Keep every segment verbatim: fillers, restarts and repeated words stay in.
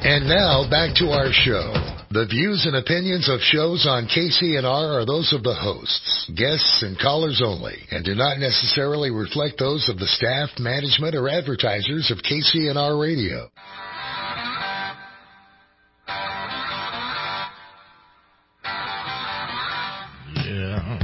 And now, back to our show. The views and opinions of shows on K C N R are those of the hosts, guests, and callers only, and do not necessarily reflect those of the staff, management, or advertisers of K C N R Radio. Yeah.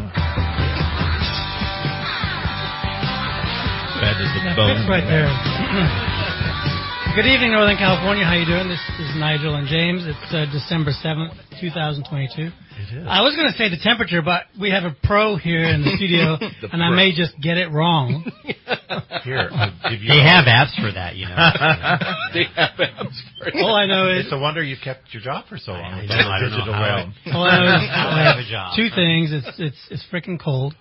That fits right there. Good evening, Northern California. How you doing? This is Nigel and James. It's uh, December seventh, twenty twenty-two. It is. I was going to say the temperature, but we have a pro here in the studio, the and pro. I may just get it wrong. Here, I'll give you they a... have apps for that, you know. They have apps for that. All I know is... It's a wonder you've kept your job for so long. I, With I, know, I don't digital know realm. I, all I know is I have a job. Two things. It's, it's, it's freaking cold.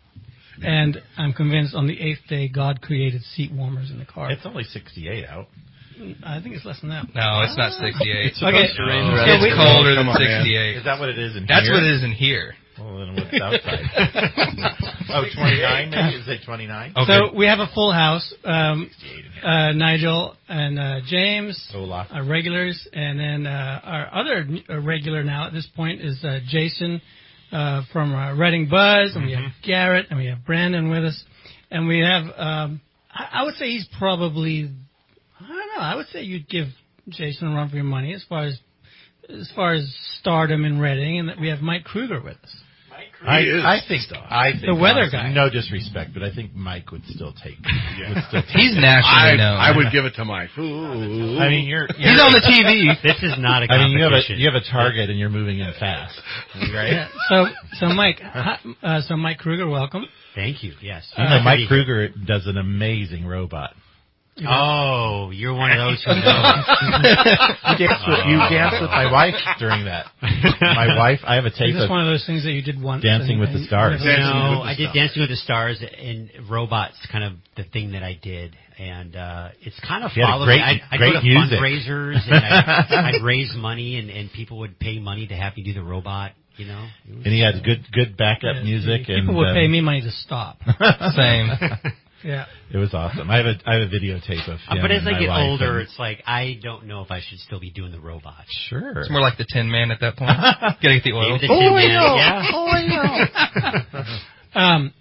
And I'm convinced on the eighth day, God created seat warmers in the car. It's only sixty-eight out. I think it's less than that. No, it's not sixty-eight. It's okay. to rain. No. It's So colder Come than on, sixty-eight. Man. Is that what it is in That's here? what it is in here. Well, then what's outside? Oh, twenty-nine maybe? Is it twenty-nine? Okay. So we have a full house. Um, uh, Nigel and uh, James Hola. are regulars. And then uh, our other uh, regular now at this point is uh, Jason uh, from uh, Reading Buzz. And we have Garrett. And we have Brandon with us. And we have, um, I, I would say he's probably, I don't know, I would say you'd give Jason a run for your money as far as as far as stardom in Reading, and that we have Mike Kruger with us. Mike Kruger. I, I think so. I think the weather honestly, guy. No disrespect, but I think Mike would still take. Yeah. Would still take He's it. nationally I, known. I would give it to Mike. Ooh. I mean, you're, you're He's on the T V. This is not a I competition. mean, you have a you have a target, and you're moving in fast, right? Yeah. So, so Mike, hi- uh, so Mike Kruger, welcome. Thank you. Yes. You know, Mike Kruger does an amazing robot. Oh, you're one of those who knows. you, danced with, you danced with my wife during that. My wife, I have a tape Is this of one of those things that you did once? Dancing and, with and the Stars. you never- No, with the I did Stars. Dancing with the Stars, and robots kind of the thing that I did, and uh it's kind of You had followed great- me. I'd, I'd great go to music. fundraisers, and I'd, I'd raise money, and, and people would pay money to have me do the robot. You know, it was, and he had good good backup Yeah, music. People and, would um, pay me money to stop. Same. Yeah. It was awesome. I have a I have a videotape of Uh, him but as and I my get wife older, and- it's like I don't know if I should still be doing the robot. sure. It's more like the Tin Man at that point. Gotta get the oil. Maybe the Tin Man, yeah. Oh, I know. um,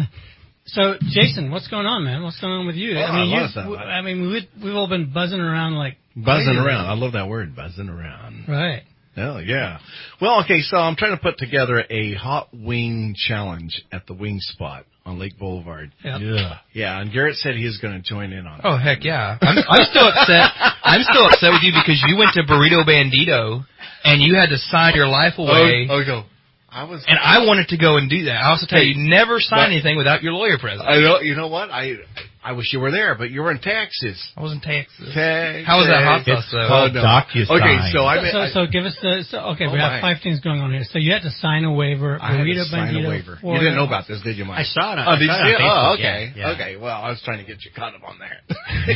so, Jason, what's going on, man? What's going on with you? Oh, I mean, I you, love that. w- I mean, we've, we've all been buzzing around like Buzzing crazy. around. I love that word, buzzing around. Right. Oh, yeah. Well, okay, so I'm trying to put together a hot wing challenge at the Wing Spot on Lake Boulevard. Yep. Yeah. Yeah, and Garrett said he was going to join in on it. Oh, heck yeah. I'm, I'm still upset. I'm still upset with you because you went to Burrito Bandito and you had to sign your life away. Oh, oh, go. I was, And I wanted to go and do that. I also tell you, you never sign But- anything without your lawyer present. I know. You know what? I I wish you were there, but you were in Texas. I was in Texas. Texas. How was that hot sauce, It's though? called no. DocuSign. Okay, so I mean, So, I- so give us the, so, okay, Oh, we have my. five things going on here. So you had to sign a waiver. I had to Burrito sign Bandito a waiver. for- You didn't know about this, did you, Mike? I saw it on, Oh, I did saw you it see on it? Facebook. Oh, okay. Yeah, yeah. Okay. Well, I was trying to get you caught up on there.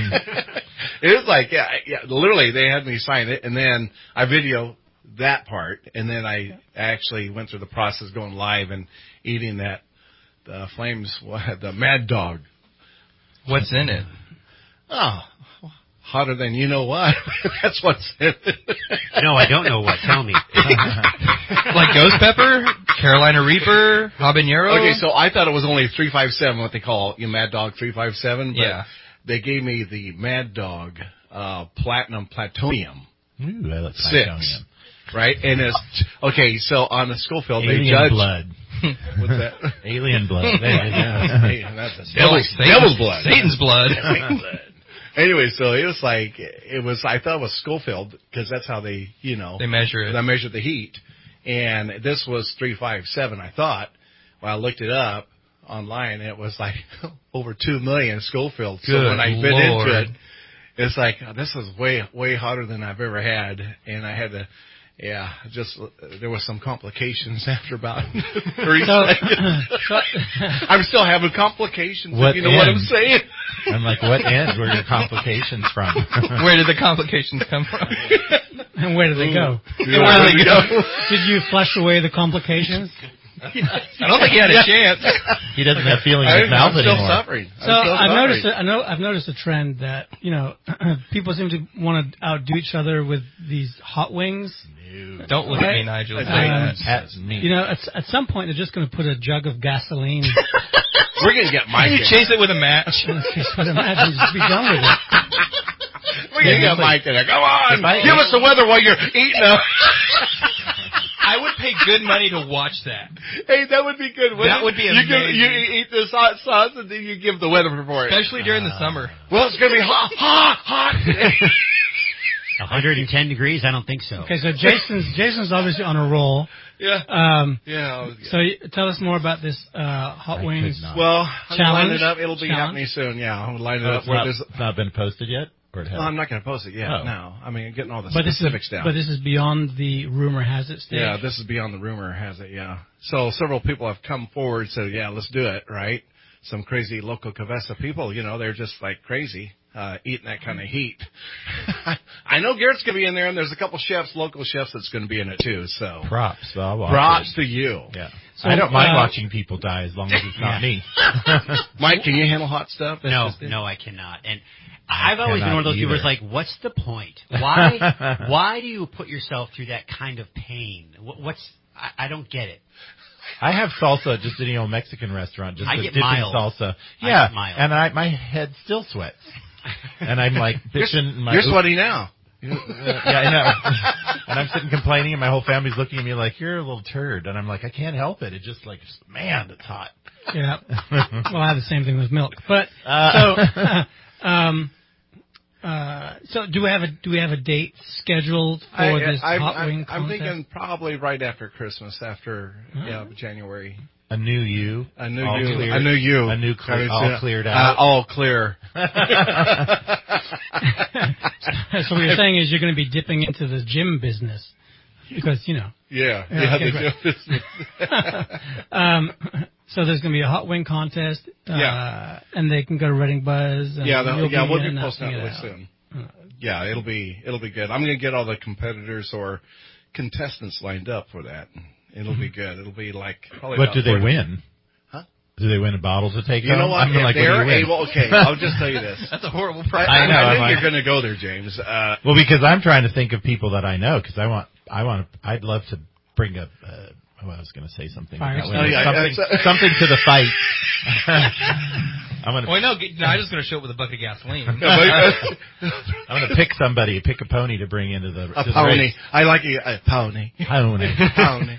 It was like, yeah, yeah, literally they had me sign it, and then I video that part, and then I actually went through the process going live and eating that, the Flames, the Mad Dog. What's in it? Oh, hotter than you know what. That's what's in it. No, I don't know what. Tell me. Like ghost pepper, Carolina Reaper, habanero? Okay, so I thought it was only three five seven, what they call you know, Mad Dog three five seven. But Yeah. they gave me the Mad Dog uh, Platinum Platonium Ooh, I like six, Plutonium. right? And it's okay. So on the Schofield, they Alien judge blood. what's that? Alien blood. Hey, that's a Devil- devil's, Satan's- devil's blood. Satan's blood. Satan's blood. Anyway, so it was like it was. I thought it was Schofield because that's how they, you know, They measure it. They measured the heat, and this was three five seven. I thought. Well, I looked it up online, and it was like over two million Schofield. So Good when I bit Lord. into it, it's like oh, this is way way hotter than I've ever had, and I had to. Yeah, just there was some complications after about three So- seconds. so- I'm still having complications. What if you know what I'm end? saying? I'm like, what end were your complications from? Where did the complications come from? And where did they go? Yeah, Where did they go? Did you flush away the complications? I don't think he had a chance. He doesn't have feeling in I, his mouth I'm still anymore. suffering. I'm So still I've suffering. noticed. A, I know. I've noticed a trend that you know people seem to want to outdo each other with these hot wings. Don't look at me, Nigel. Um, That's me. You know, at, at some point they're just going to put a jug of gasoline. We're gonna get Mike. You in. chase it with a match. Just imagine, just be done with it. We're gonna get Mike in there. Come on, If I- give us the weather while you're eating them. I would pay good money to watch that. Hey, that would be good. wouldn't That it? would be You, give, amazing. you eat this hot sauce and then you give the weather report. Especially during the summer. Well, it's gonna be hot, hot, hot. one hundred ten degrees? I don't think so. Okay, so Jason's Jason's obviously on a roll. yeah, Um, yeah. so y- tell us more about this uh, hot I wings. could not. Well, I'm gonna line Challenge? it up. It'll be Challenge? happening soon. Yeah, I'm gonna line it Oh, up. it's, Where not, there's, it's not been posted yet? Or it has? no, I'm not gonna post it yet. Oh. No, I mean, getting all the But this is specifics down. but this is beyond the rumor has it stage. Yeah, this is beyond the rumor has it, yeah. So several people have come forward and said, yeah, let's do it, right? Some crazy local Cavessa people, you know, they're just like crazy, uh, eating that kind of heat. I know Garrett's going to be in there, and there's a couple chefs, local chefs that's going to be in it too, so. Props. I'll watch Props it. to you. Yeah. So, I don't mind uh, watching people die as long as it's not me. Mike, can you handle hot stuff? That's No, just it. no, I cannot. And I've always been cannot one of those people either. who's like, what's the point? Why Why do you put yourself through that kind of pain? What, what's I, I don't get it. I have salsa at just any old Mexican restaurant, just I with get dipping mild. salsa. I Yeah, get mild. and I my head still sweats, and I'm like bitching. My, You're sweaty now. Uh, yeah, I know. And I'm sitting complaining, and my whole family's looking at me like, "You're a little turd," and I'm like, "I can't help it. It just like, man, it's hot." Yeah. Well, I have the same thing with milk. But Uh, so, um, uh, so do we have a do we have a date scheduled for I, this I, hot I, wing I'm contest? thinking probably right after Christmas, after yeah, January. a new you, I knew all you. cleared, I knew you. a new clear, I mean, all uh, cleared uh, out. all clear. So what you're saying is you're going to be dipping into the gym business because you know. Yeah, Yeah, yeah, okay, the great. gym business. Um, so there's going to be a hot wing contest. Uh, Yeah. And they can go to Reading Buzz. And Yeah, the, you'll yeah, be we'll be announcing posting that it really out. soon. Uh, Yeah, it'll be it'll be good. I'm going to get all the competitors or contestants lined up for that. It'll be good. It'll be like probably. What about do they forty win? Huh? Do they win a bottle to take You home? know what? I'm If like, what do they're you win? able, okay, I'll just tell you this. That's a horrible I, price. I, I know, I I'm knew like- you're going to go there, James. Uh, Well, because I'm trying to think of people that I know, because I want, I want, to, I'd love to bring up. Uh, oh, I was going to say something. Fire That starter. way. Oh, yeah, something, it's- something to the fight. I'm gonna, Well, no, Nigel's going to show up with a bucket of gasoline. I'm gonna pick somebody, pick a pony to bring into the, a to the pony. race. I like it. A pony. Pony. Pony.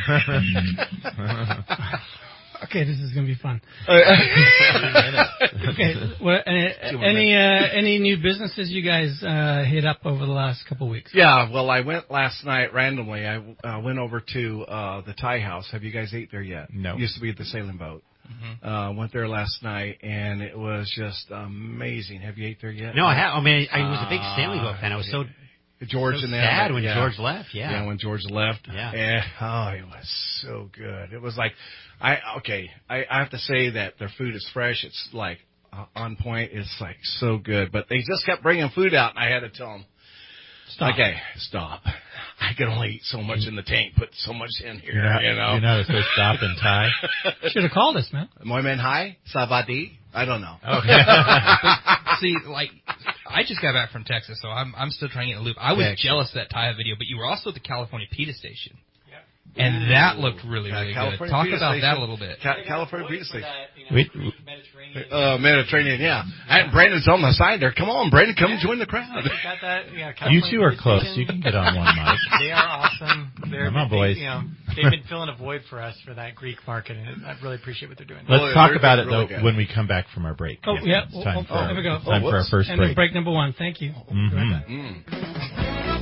Okay, this is going to be fun. Uh, Okay, well, uh, any uh, any new businesses you guys uh, hit up over the last couple of weeks? Yeah, well, I went last night randomly. I uh, went over to uh, the Thai House. Have you guys ate there yet? No. It used to be at the sailing boat. Mm-hmm. Uh, went there last night, and it was just amazing. Have you ate there yet? No, I have. I mean, I was a big Stanley Boat fan. I was so, George so and them, sad when yeah. George left. Yeah. Yeah, when George left. Yeah. Eh, oh, it was so good. It was like, I okay. I, I have to say that their food is fresh. It's like uh, on point. It's like so good. But they just kept bringing food out, and I had to tell them, Stop. okay, stop. I can only eat so much in the tank. Put so much in here. You're not, you know. you're not supposed to stop and tie. Should have called us, man. Moi men hai savadi. I don't know. Okay. See, like, I just got back from Texas, so I'm I'm still trying to get in the loop. I was Yeah. jealous of that Taya video, but you were also at the California PETA station. And that looked really, Yeah, really good. California Talk PETA about station. that a little bit. Ca- California Pizza Station. we, Uh, Mediterranean, yeah. And Brandon's on the side there. Come on, Brandon, come join the crowd. Got that? Yeah, you California two are Police close. Station. You can get on one mic. They are awesome. They're, Come on, they- boys. You know, they've been filling a void for us for that Greek market, and I really appreciate what they're doing. Let's Oh, talk they're about it really though good. when we come back from our break. Oh, yeah. It's time Oh, for, oh, there we go. it's time Oh, for our whoops. first And then break. break number one. Thank you. We'll be right back. Mm.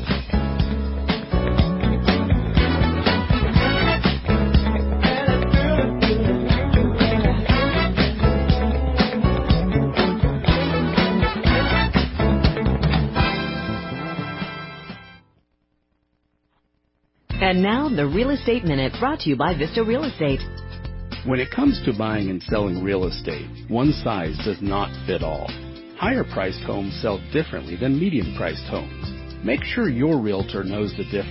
And now, the Real Estate Minute, brought to you by Vista Real Estate. When it comes to buying and selling real estate, one size does not fit all. Higher-priced homes sell differently than medium-priced homes. Make sure your realtor knows the difference.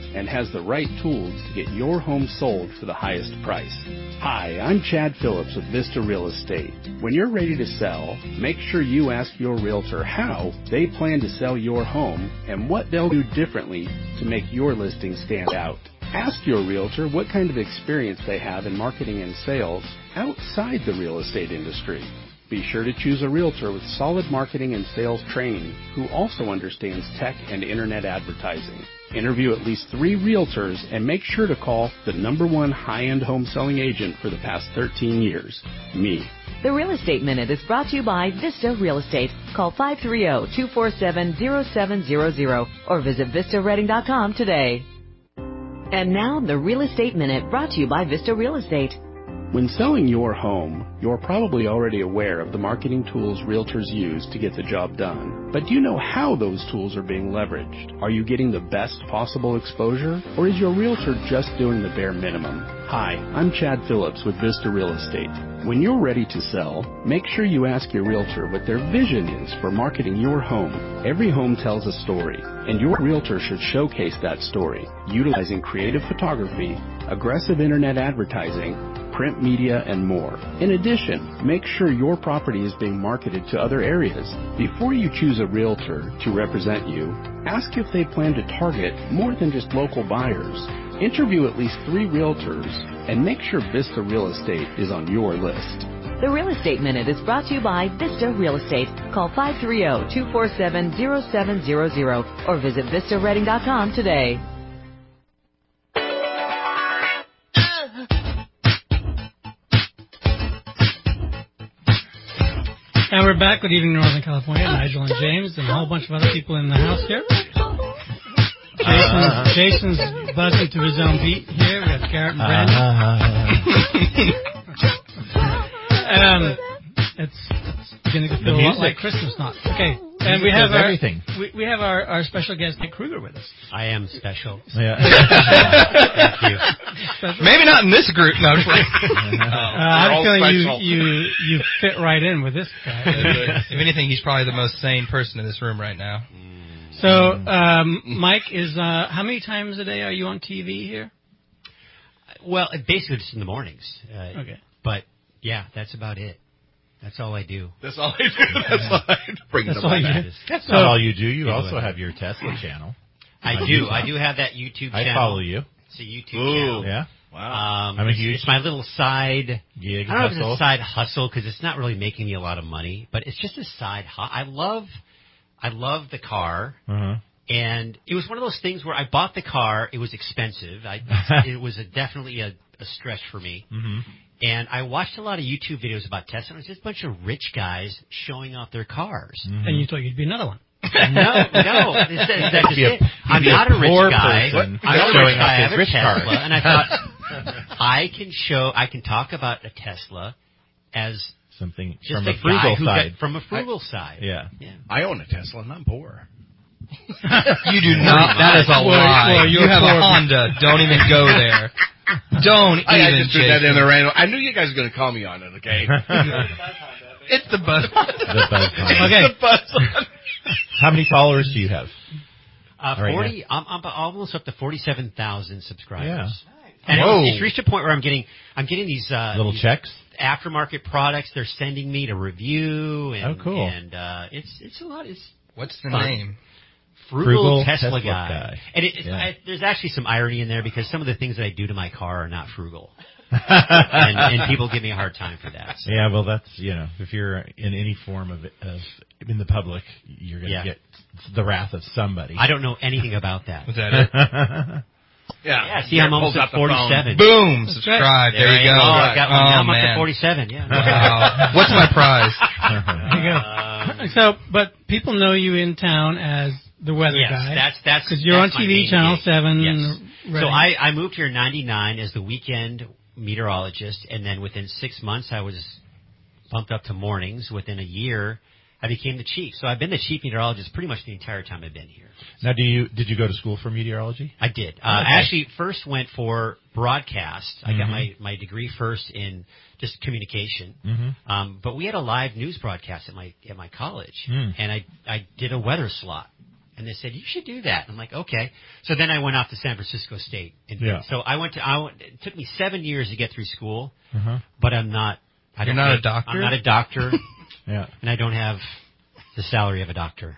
and has the right tools to get your home sold for the highest price. Hi, I'm Chad Phillips with Vista Real Estate. When you're ready to sell, make sure you ask your realtor how they plan to sell your home and what they'll do differently to make your listing stand out. Ask your realtor what kind of experience they have in marketing and sales outside the real estate industry. Be sure to choose a realtor with solid marketing and sales training who also understands tech and internet advertising. Interview at least three realtors and make sure to call the number one high-end home selling agent for the past thirteen years, me. The Real Estate Minute is brought to you by Vista Real Estate. Call five three zero, two four seven, zero seven zero zero or visit vista reading dot com today. And now, the Real Estate Minute brought to you by Vista Real Estate. When selling your home, you're probably already aware of the marketing tools realtors use to get the job done. But do you know how those tools are being leveraged? Are you getting the best possible exposure? Or is your realtor just doing the bare minimum? Hi, I'm Chad Phillips with Vista Real Estate. When you're ready to sell, make sure you ask your realtor what their vision is for marketing your home. Every home tells a story, and your realtor should showcase that story, utilizing creative photography, aggressive internet advertising, print media, and more. In addition, make sure your property is being marketed to other areas. Before you choose a realtor to represent you, ask if they plan to target more than just local buyers. Interview at least three realtors and make sure Vista Real Estate is on your list. The Real Estate Minute is brought to you by Vista Real Estate. Call five three zero, two four seven, zero seven zero zero or visit vista reading dot com today. And we're back. Good evening, Northern California. Nigel and James and a whole bunch of other people in the house here. Jason's, uh, Jason's buzzing to his own beat here. We got Garrett and Brandon. Uh, um, it's, it's beginning to feel a lot like Christmas not. Okay. And we have our everything. We, we have our, our special guest Nick Kruger with us. I am special. Yeah. Thank you. Special? Maybe not in this group. No, I'm just like, uh, I have a feeling you, you you fit right in with this guy. If anything, he's probably the most sane person in this room right now. So, um, Mike, is uh, how many times a day are you on T V here? Well, basically just in the mornings. Uh, okay. But, yeah, that's about it. That's all I do. That's all I do. That's all I do. Bring That's them all on you back. do. That's So- not all you do. You Yeah, also but- have your Tesla channel. I on do. YouTube. I do have that YouTube I channel. follow you. It's a YouTube Ooh. channel. Yeah. Wow. Um, I'm a it's, huge- it's my little side Gig I don't know if hustle. it's a side hustle because it's not really making me a lot of money, but it's just a side. Hu- I love, I love the car, Uh-huh. and it was one of those things where I bought the car. It was expensive. I, it was a, definitely a, a stretch for me. Mm-hmm. And I watched a lot of YouTube videos about Tesla. And it was just a bunch of rich guys showing off their cars. Mm-hmm. And you thought you'd be another one. No, no, it's, it's, that's Be a- it. I'm be a not a rich poor guy. person I'm not a showing rich guy. off I his have a rich Tesla, car. and I thought I can show, I can talk about a Tesla as Something just from a, a frugal guy who side. got, from a frugal side. Yeah. yeah. I own a Tesla and I'm poor. You do not. That is a Boy, lie. boy, You you're have a poor. Honda. Don't even go there. Don't I, I even. just threw that in Jason. there random. I knew you guys were going to call me on it, okay? It's the buzz. The buzz line. Okay. The buzz. How many followers do you have? Uh, Right forty. I'm, I'm almost up to forty-seven thousand subscribers. Yeah. And Whoa. it's, it's reached a point where I'm getting, I'm getting these uh, Little these checks? aftermarket products. They're sending me to review. And, Oh, cool. And uh, it's it's a lot. It's What's the fun. name? Frugal, Frugal Tesla, Tesla guy. guy. And it, it's, Yeah. I, there's actually some irony in there because some of the things that I do to my car are not frugal. and, and people give me a hard time for that. So. Yeah, well, that's, you know, if you're in any form of, of in the public, you're going to Yeah. get the wrath of somebody. I don't know anything about that. Was that it? Yeah. Yeah, see, I'm almost at forty-seven. Boom! Subscribe. There, you I go. am. Oh, I got one. Oh, Now I'm up man. to forty-seven. Yeah. Wow. What's my prize? There you go. Um, So, but people know you in town as the weather yes, guy. that's that's because you're that's on my T V, main Channel gig. Seven. Yes. Ready. So I, I moved here in ninety-nine as the weekend meteorologist, and then within six months I was bumped up to mornings. Within a year, I became the chief. So I've been the chief meteorologist pretty much the entire time I've been here. Now, do you did you go to school for meteorology? I did. Uh, Okay. I actually first went for broadcast. I got Mhm. my, my degree first in just communication. Mm-hmm. Um, but we had a live news broadcast at my at my college, Mm. and I I did a weather slot. And they said, you should do that. I'm like, okay. So then I went off to San Francisco State. And Yeah. So I went to, I went, it took me seven years to get through school, Uh-huh. but I'm not, I You're don't not a make- doctor? I'm not a doctor, Yeah. and I don't have the salary of a doctor.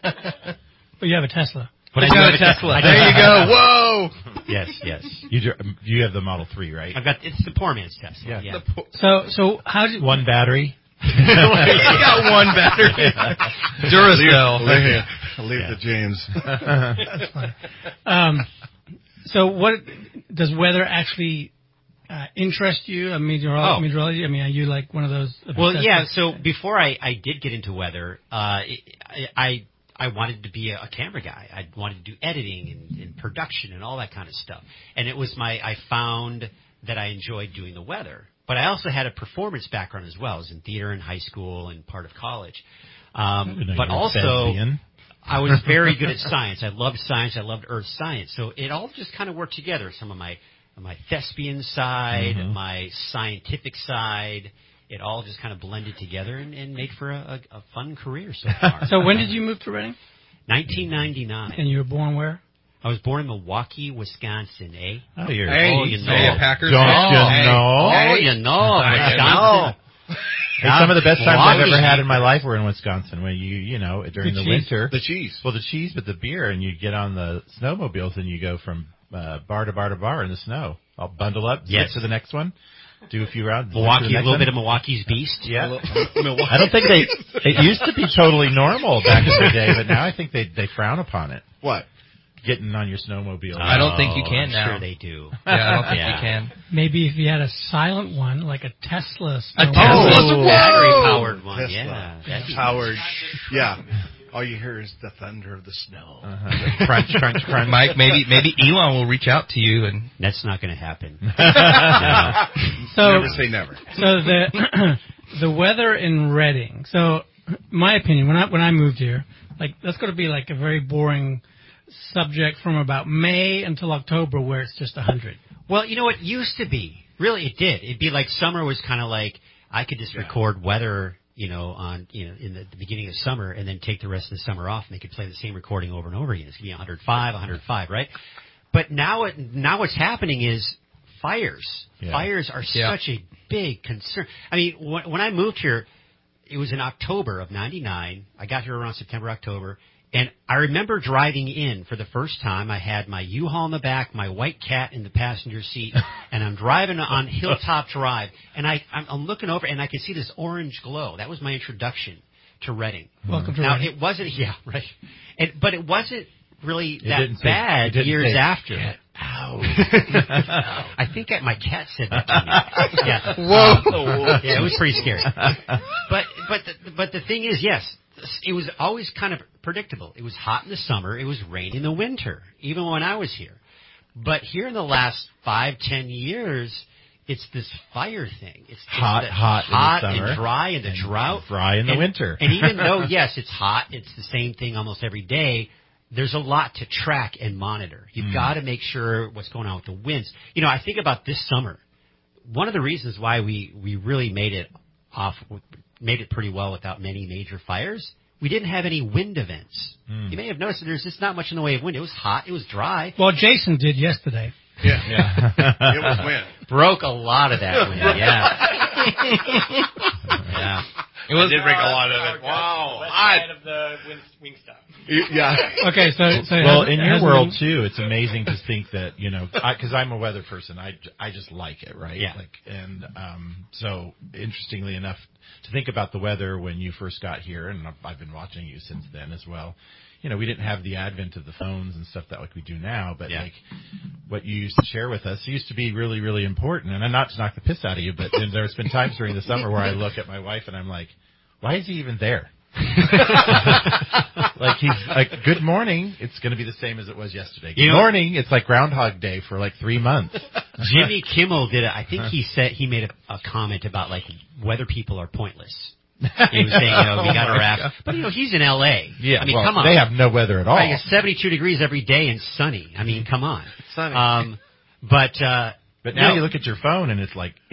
But you have a Tesla. But I You do got have a Tesla. I do There have you a go. Tesla. Whoa. Yes, yes. You do, you have the Model three, right? I've got, it's the poor man's Tesla. Yeah. Yeah. So, so how did One battery. You got one battery. Duracell. Leave, leave Yeah. the James. That's funny. Um, so what does weather actually uh, interest you? I mean, meteorology, Oh. meteorology. I mean, are you like one of those? Well, obsessed yeah. with- So before I, I did get into weather, uh, I, I I wanted to be a, a camera guy. I wanted to do editing and, and production and all that kind of stuff. And it was my I found that I enjoyed doing the weather. But I also had a performance background as well. I was in theater in high school and part of college. Um, You know, but you're a also, thespian. I was very good at science. I loved science. I loved earth science. So it all just kind of worked together. Some of my my thespian side, Mhm. my scientific side, it all just kind of blended together and, and made for a, a, a fun career so far. So when did you move to Reading? nineteen ninety-nine. And you were born where? I was born in Milwaukee, Wisconsin, eh? Oh, you're Hey, oh, you know. Hey, a Packers Don't fan? you hey, know? Oh, you know, Wisconsin. Hey, some of the best times I've Milwaukee. ever had in my life were in Wisconsin. When you, you know, during The the, cheese. winter, The cheese. well, the cheese, but the beer, and you get on the snowmobiles and you go from uh, bar to bar to bar in the snow. I'll bundle up, Yes. get to the next one, do a few rounds. Milwaukee, get to a the next little one. bit of Milwaukee's Beast. Yeah. Milwaukee. I don't think they. It used to be totally normal back in the day, but now I think they they frown upon it. What? Getting on your snowmobile. I don't think you Oh, can I'm now. Sure they do. Yeah, I don't think Yeah. you can. Maybe if you had a silent one, like a Tesla. A snowmobile. Tesla? Oh. Battery powered one. Tesla. Yeah. That'd be Powered. Yeah. All you hear is the thunder of the snow. Uh-huh. Crunch, crunch, crunch. Mike, maybe maybe Elon will reach out to you and That's not going to happen. So, Never say never. so the the weather in Reading. So, my opinion, when I when I moved here, like that's going to be like a very boring subject from about May until October, where it's just a hundred. Well, you know, it used to be. Really, it did. It'd be like summer was kind of like I could just record weather, you know, on you know in the, the beginning of summer, and then take the rest of the summer off, and they could play the same recording over and over again. It's gonna be one oh five, one oh five, right? But now, it, now what's happening is fires. Yeah. Fires are Yeah. such a big concern. I mean, when, when I moved here, it was in October of ninety-nine. I got here around September, October. And I remember driving in for the first time. I had my U-Haul in the back, my white cat in the passenger seat, and I'm driving on Hilltop Drive. And I, I'm, I'm looking over, and I can see this orange glow. That was my introduction to Reading. Welcome to Now, Reading. it wasn't, yeah, right. And, but it wasn't really It that didn't say- bad it didn't years say, after. "Get out." I think that my cat said that to me. Yeah. Whoa. Yeah, it was pretty scary. But but the, but the thing is, yes, it was always kind of predictable. It was hot in the summer. It was rainy in the winter, even when I was here. But here in the last five, ten years, it's this fire thing. It's just Hot, that hot in the hot summer and dry in the and drought, dry in the and, winter. And even though yes, it's hot, it's the same thing almost every day. There's a lot to track and monitor. You've Mm. got to make sure what's going on with the winds. You know, I think about this summer. One of the reasons why we, we really made it off, made it pretty well without many major fires, we didn't have any wind events. Mm. You may have noticed that there's just not much in the way of wind. It was hot. It was dry. Well, Jason did yesterday. Yeah. Yeah. It was wind. Broke a lot of that wind. Yeah. Yeah. it was Did break a lot of it. Wow. I, of the wing, wing stop. yeah. Okay, so, so it Well, hasn't- in it your hasn't world been- too, it's amazing to think that you know, because I'm a weather person, I, I just like it, right? Yeah. Like, and um, so interestingly enough, to think about the weather when you first got here, and I've, I've been watching you since then as well. You know, we didn't have the advent of the phones and stuff that like we do now, but Yeah. like what you used to share with us used to be really, really important. And not to knock the piss out of you, but then there's been times during the summer where I look at my wife and I'm like, why is he even there? Like he's like, good morning. It's going to be the same as it was yesterday. Good You know- morning. It's like Groundhog Day for like three months. Jimmy Kimmel did it. I think he said he made a, a comment about like weather people are pointless. He was saying, you know, we got Oh our my ass. God. But you know, he's in L A. Yeah, I mean, well, come on. they have no weather at all. Right, it's seventy-two degrees every day and sunny. I mean, come on. Sunny. Um, but uh, But now no. you look at your phone and it's like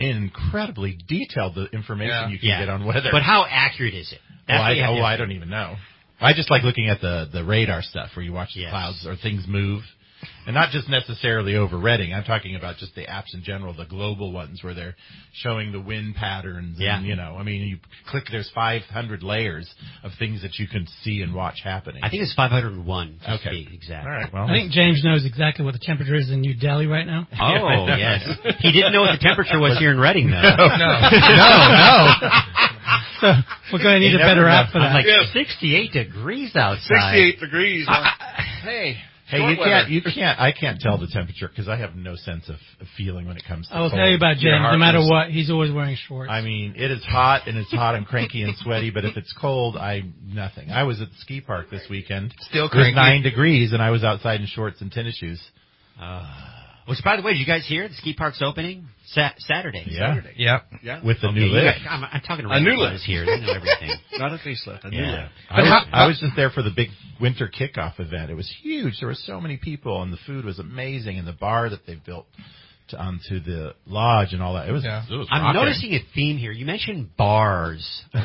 incredibly detailed the information Yeah. you can yeah. get on weather. But how accurate is it? well, That's what I, you have oh, to I ask. don't even know. I just like looking at the, the radar stuff where you watch the Yes. clouds or things move. And not just necessarily over Redding. I'm talking about just the apps in general, the global ones where they're showing the wind patterns. Yeah. And, you know, I mean, you click, there's five hundred layers of things that you can see and watch happening. I think it's five hundred one. To Okay. be exact. All right. Well, I think James knows exactly what the temperature is in New Delhi right now. Oh, yes. He didn't know what the temperature was here in Reading, though. No, no, no. So we're going to need You a better never app know. for I'm that. like Yeah. sixty-eight degrees outside. sixty-eight degrees. hey. Hey, short you weather. can't, you can't, I can't tell the temperature because I have no sense of, of feeling when it comes to I will cold. tell you about Your James. heart No matter was- what, he's always wearing shorts. I mean, it is hot and it's hot. I'm cranky and sweaty, but if it's cold, I'm nothing. I was at the ski park this weekend. Still It was cranky. nine degrees and I was outside in shorts and tennis shoes. Uh, which, by the way, did you guys hear the ski park's opening Sa- Saturday? Yeah. Saturday. Yep. Yeah. With the Okay, new you lift. guys- I'm, I'm talking to A new Red lift. here. They know everything. Not a facelift. A new Yeah. lift. I was, how- I was just there for the big winter kickoff event. It was huge. There were so many people, and the food was amazing, and the bar that they've built to, onto the lodge and all that. It was. Yeah. It was I'm rocking. noticing a theme here. You mentioned bars a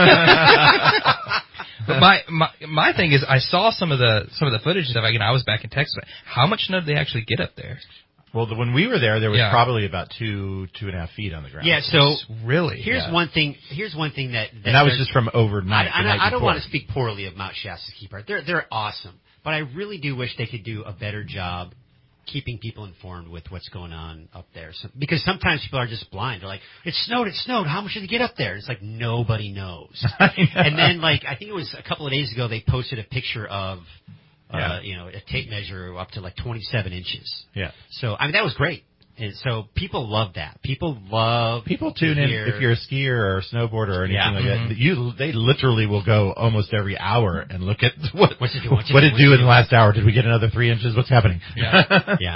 lot. But my, my my thing is, I saw some of the some of the footage and stuff. Again, I was back in Texas. How much snow did they actually get up there? Well, the, when we were there, there was Yeah. probably about two two and a half feet on the ground. Yeah, so Really? here's Yeah. one thing. Here's one thing that, that and that was there's- just from overnight. I, the I, night I don't before. want to speak poorly of Mount Shasta Ski Park. They're they're awesome, but I really do wish they could do a better job keeping people informed with what's going on up there. So, because sometimes people are just blind. They're like, "It snowed, it snowed. How much did it get up there?" It's like nobody knows. And then, like I think it was a couple of days ago, they posted a picture of, uh, Yeah. you know, a tape measure up to like twenty-seven inches. Yeah. So I mean that was great. And so people love that. People love People to tune in hear- if you're a skier or a snowboarder or anything Yeah. like Mhm. that. You, they literally will go almost every hour and look at what What's it do? What's it what do? it What's do it in the do? last hour. Did we get another three inches? What's happening? Yeah. Yeah.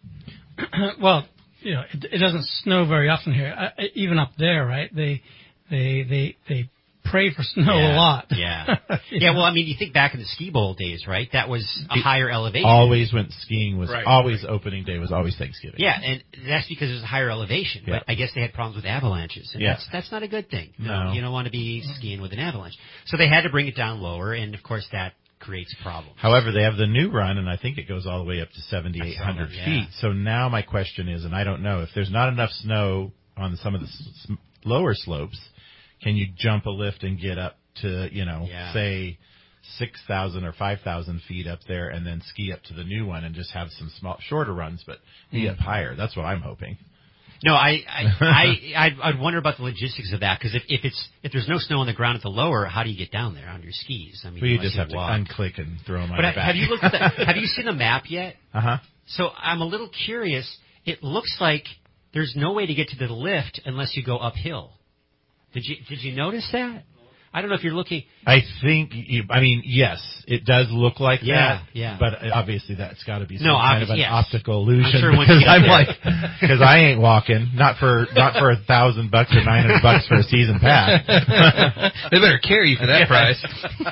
well, you know, it, it doesn't snow very often here. I, I- even up there, right? They, they, they, they pray for snow yeah. a lot. Yeah. You Yeah, know? well, I mean, you think back in the ski bowl days, right? That was a It higher elevation. Always went skiing was Right. always opening day was always Thanksgiving. Yeah, and that's because it was a higher elevation. Yeah. But I guess they had problems with avalanches, and Yeah. that's that's not a good thing. No. You don't want to be skiing with an avalanche. So they had to bring it down lower, and of course that creates problems. However, they have the new run, and I think it goes all the way up to seventy-eight hundred I saw that, feet. yeah. So now my question is, and I don't know, if there's not enough snow on some of the s- s- lower slopes, can you jump a lift and get up to, you know, Yeah. say six thousand or five thousand feet up there and then ski up to the new one and just have some small, shorter runs, but be Mm. up higher? That's what I'm hoping. No, I I I I'd, I'd wonder about the logistics of that because if if it's if there's no snow on the ground at the lower, how do you get down there on your skis? I mean, Well, you unless just have to walk. unclick and throw them on But your have back. you looked at the, have you seen a map yet? Uh-huh. So I'm a little curious. It looks like there's no way to get to the lift unless you go uphill. Did you did you notice that? I don't know if you're looking. I think, you, I mean, yes, it does look like Yeah, that. yeah. But obviously that's got to be some No, kind of obvi- an yes. optical illusion. I'm sure once you because get I'm there. like, because I ain't walking, not for, not for a thousand bucks or nine hundred bucks for a season pass. They better carry you for that price.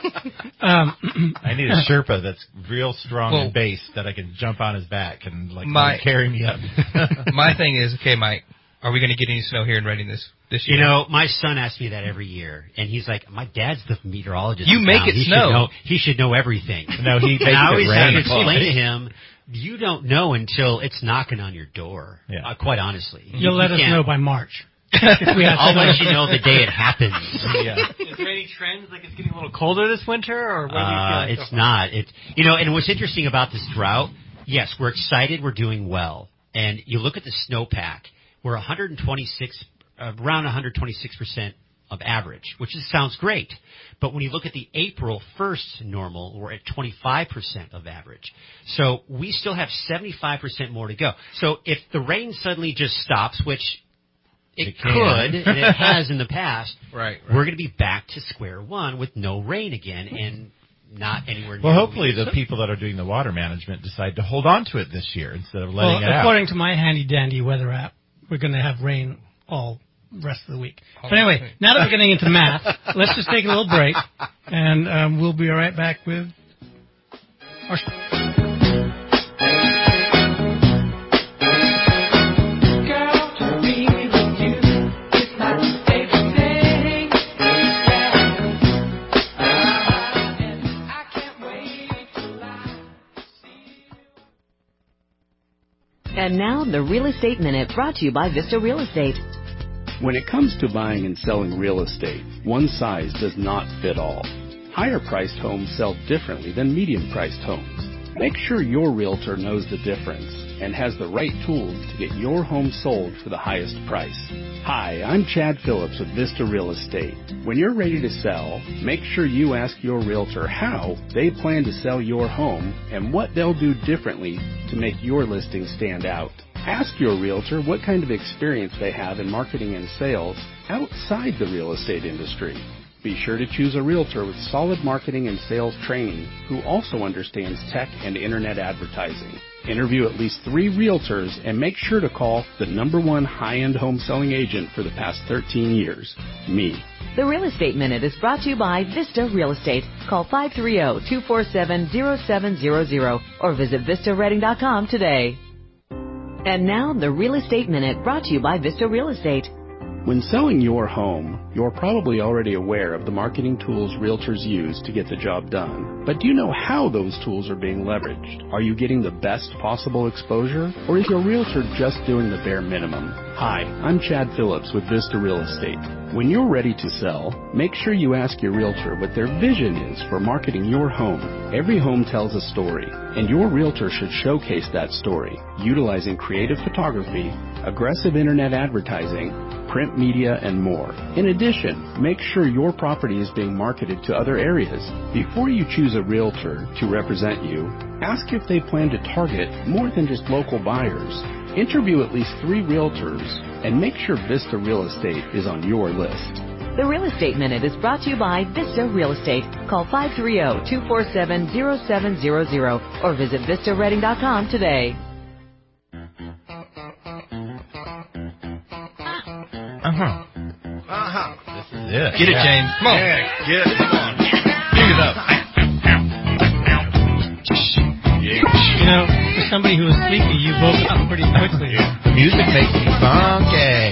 Um, I need a Sherpa that's real strong Well- and based that I can jump on his back and like My- carry me up. My thing is, okay, Mike, are we going to get any snow here in Reading this this year? You know, my son asks me that every year, and he's like, "My dad's the meteorologist. You in make town. it he snow." Should know. He should know everything." No, he makes and I it always have rain. to explain to him, "You don't know until it's knocking on your door." Yeah. Uh, quite honestly, you'll You let us can't- know by March. If we have I'll snow. let you know the day it happens. Yeah. Is there any trends like it's getting a little colder this winter, or what do you feel Uh, like so it's far? not. It's you know, and what's interesting about this drought? Yes, we're excited. We're doing well, and you look at the snowpack. We're one hundred twenty-six, uh, around one hundred twenty-six percent of average, which is, sounds great. But when you look at the April first normal, we're at twenty-five percent of average. So we still have seventy-five percent more to go. So if the rain suddenly just stops, which it, It can. could, and it has in the past, Right, right. we're going to be back to square one with no rain again and not anywhere near Well, what hopefully we- the people that are doing the water management decide to hold on to it this year instead of letting Well, it out. according to my handy dandy weather app, we're going to have rain all rest of the week. But anyway, now that we're getting into math, let's just take a little break, and um, we'll be right back with our. And now, the Real Estate Minute brought to you by Vista Real Estate. When it comes to buying and selling real estate, one size does not fit all. Higher-priced homes sell differently than medium-priced homes. Make sure your realtor knows the difference and has the right tools to get your home sold for the highest price. Hi, I'm Chad Phillips with Vista Real Estate. When you're ready to sell, make sure you ask your realtor how they plan to sell your home and what they'll do differently to make your listing stand out. Ask your realtor what kind of experience they have in marketing and sales outside the real estate industry. Be sure to choose a realtor with solid marketing and sales training who also understands tech and internet advertising. Interview at least three realtors and make sure to call the number one high-end home selling agent for the past thirteen years, me. The Real Estate Minute is brought to you by Vista Real Estate. Call five three zero, two four seven, zero seven zero zero or visit vista redding dot com today. And now, the Real Estate Minute brought to you by Vista Real Estate. When selling your home, you're probably already aware of the marketing tools realtors use to get the job done. But do you know how those tools are being leveraged? Are you getting the best possible exposure? Or is your realtor just doing the bare minimum? Hi, I'm Chad Phillips with Vista Real Estate. When you're ready to sell, make sure you ask your realtor what their vision is for marketing your home. Every home tells a story, and your realtor should showcase that story, utilizing creative photography, aggressive internet advertising, print media, and more. In addition, make sure your property is being marketed to other areas. Before you choose a realtor to represent you, ask if they plan to target more than just local buyers. Interview at least three realtors and make sure Vista Real Estate is on your list. The Real Estate Minute is brought to you by Vista Real Estate. Call five three zero, two four seven, zero seven zero zero or visit vista redding dot com today. Uh-huh. Uh-huh. This is it. Get it, James. Come on. Yeah, get it. Come on. Pick it up. You know, for somebody who was sleepy, you woke up pretty quickly. The music makes me funky.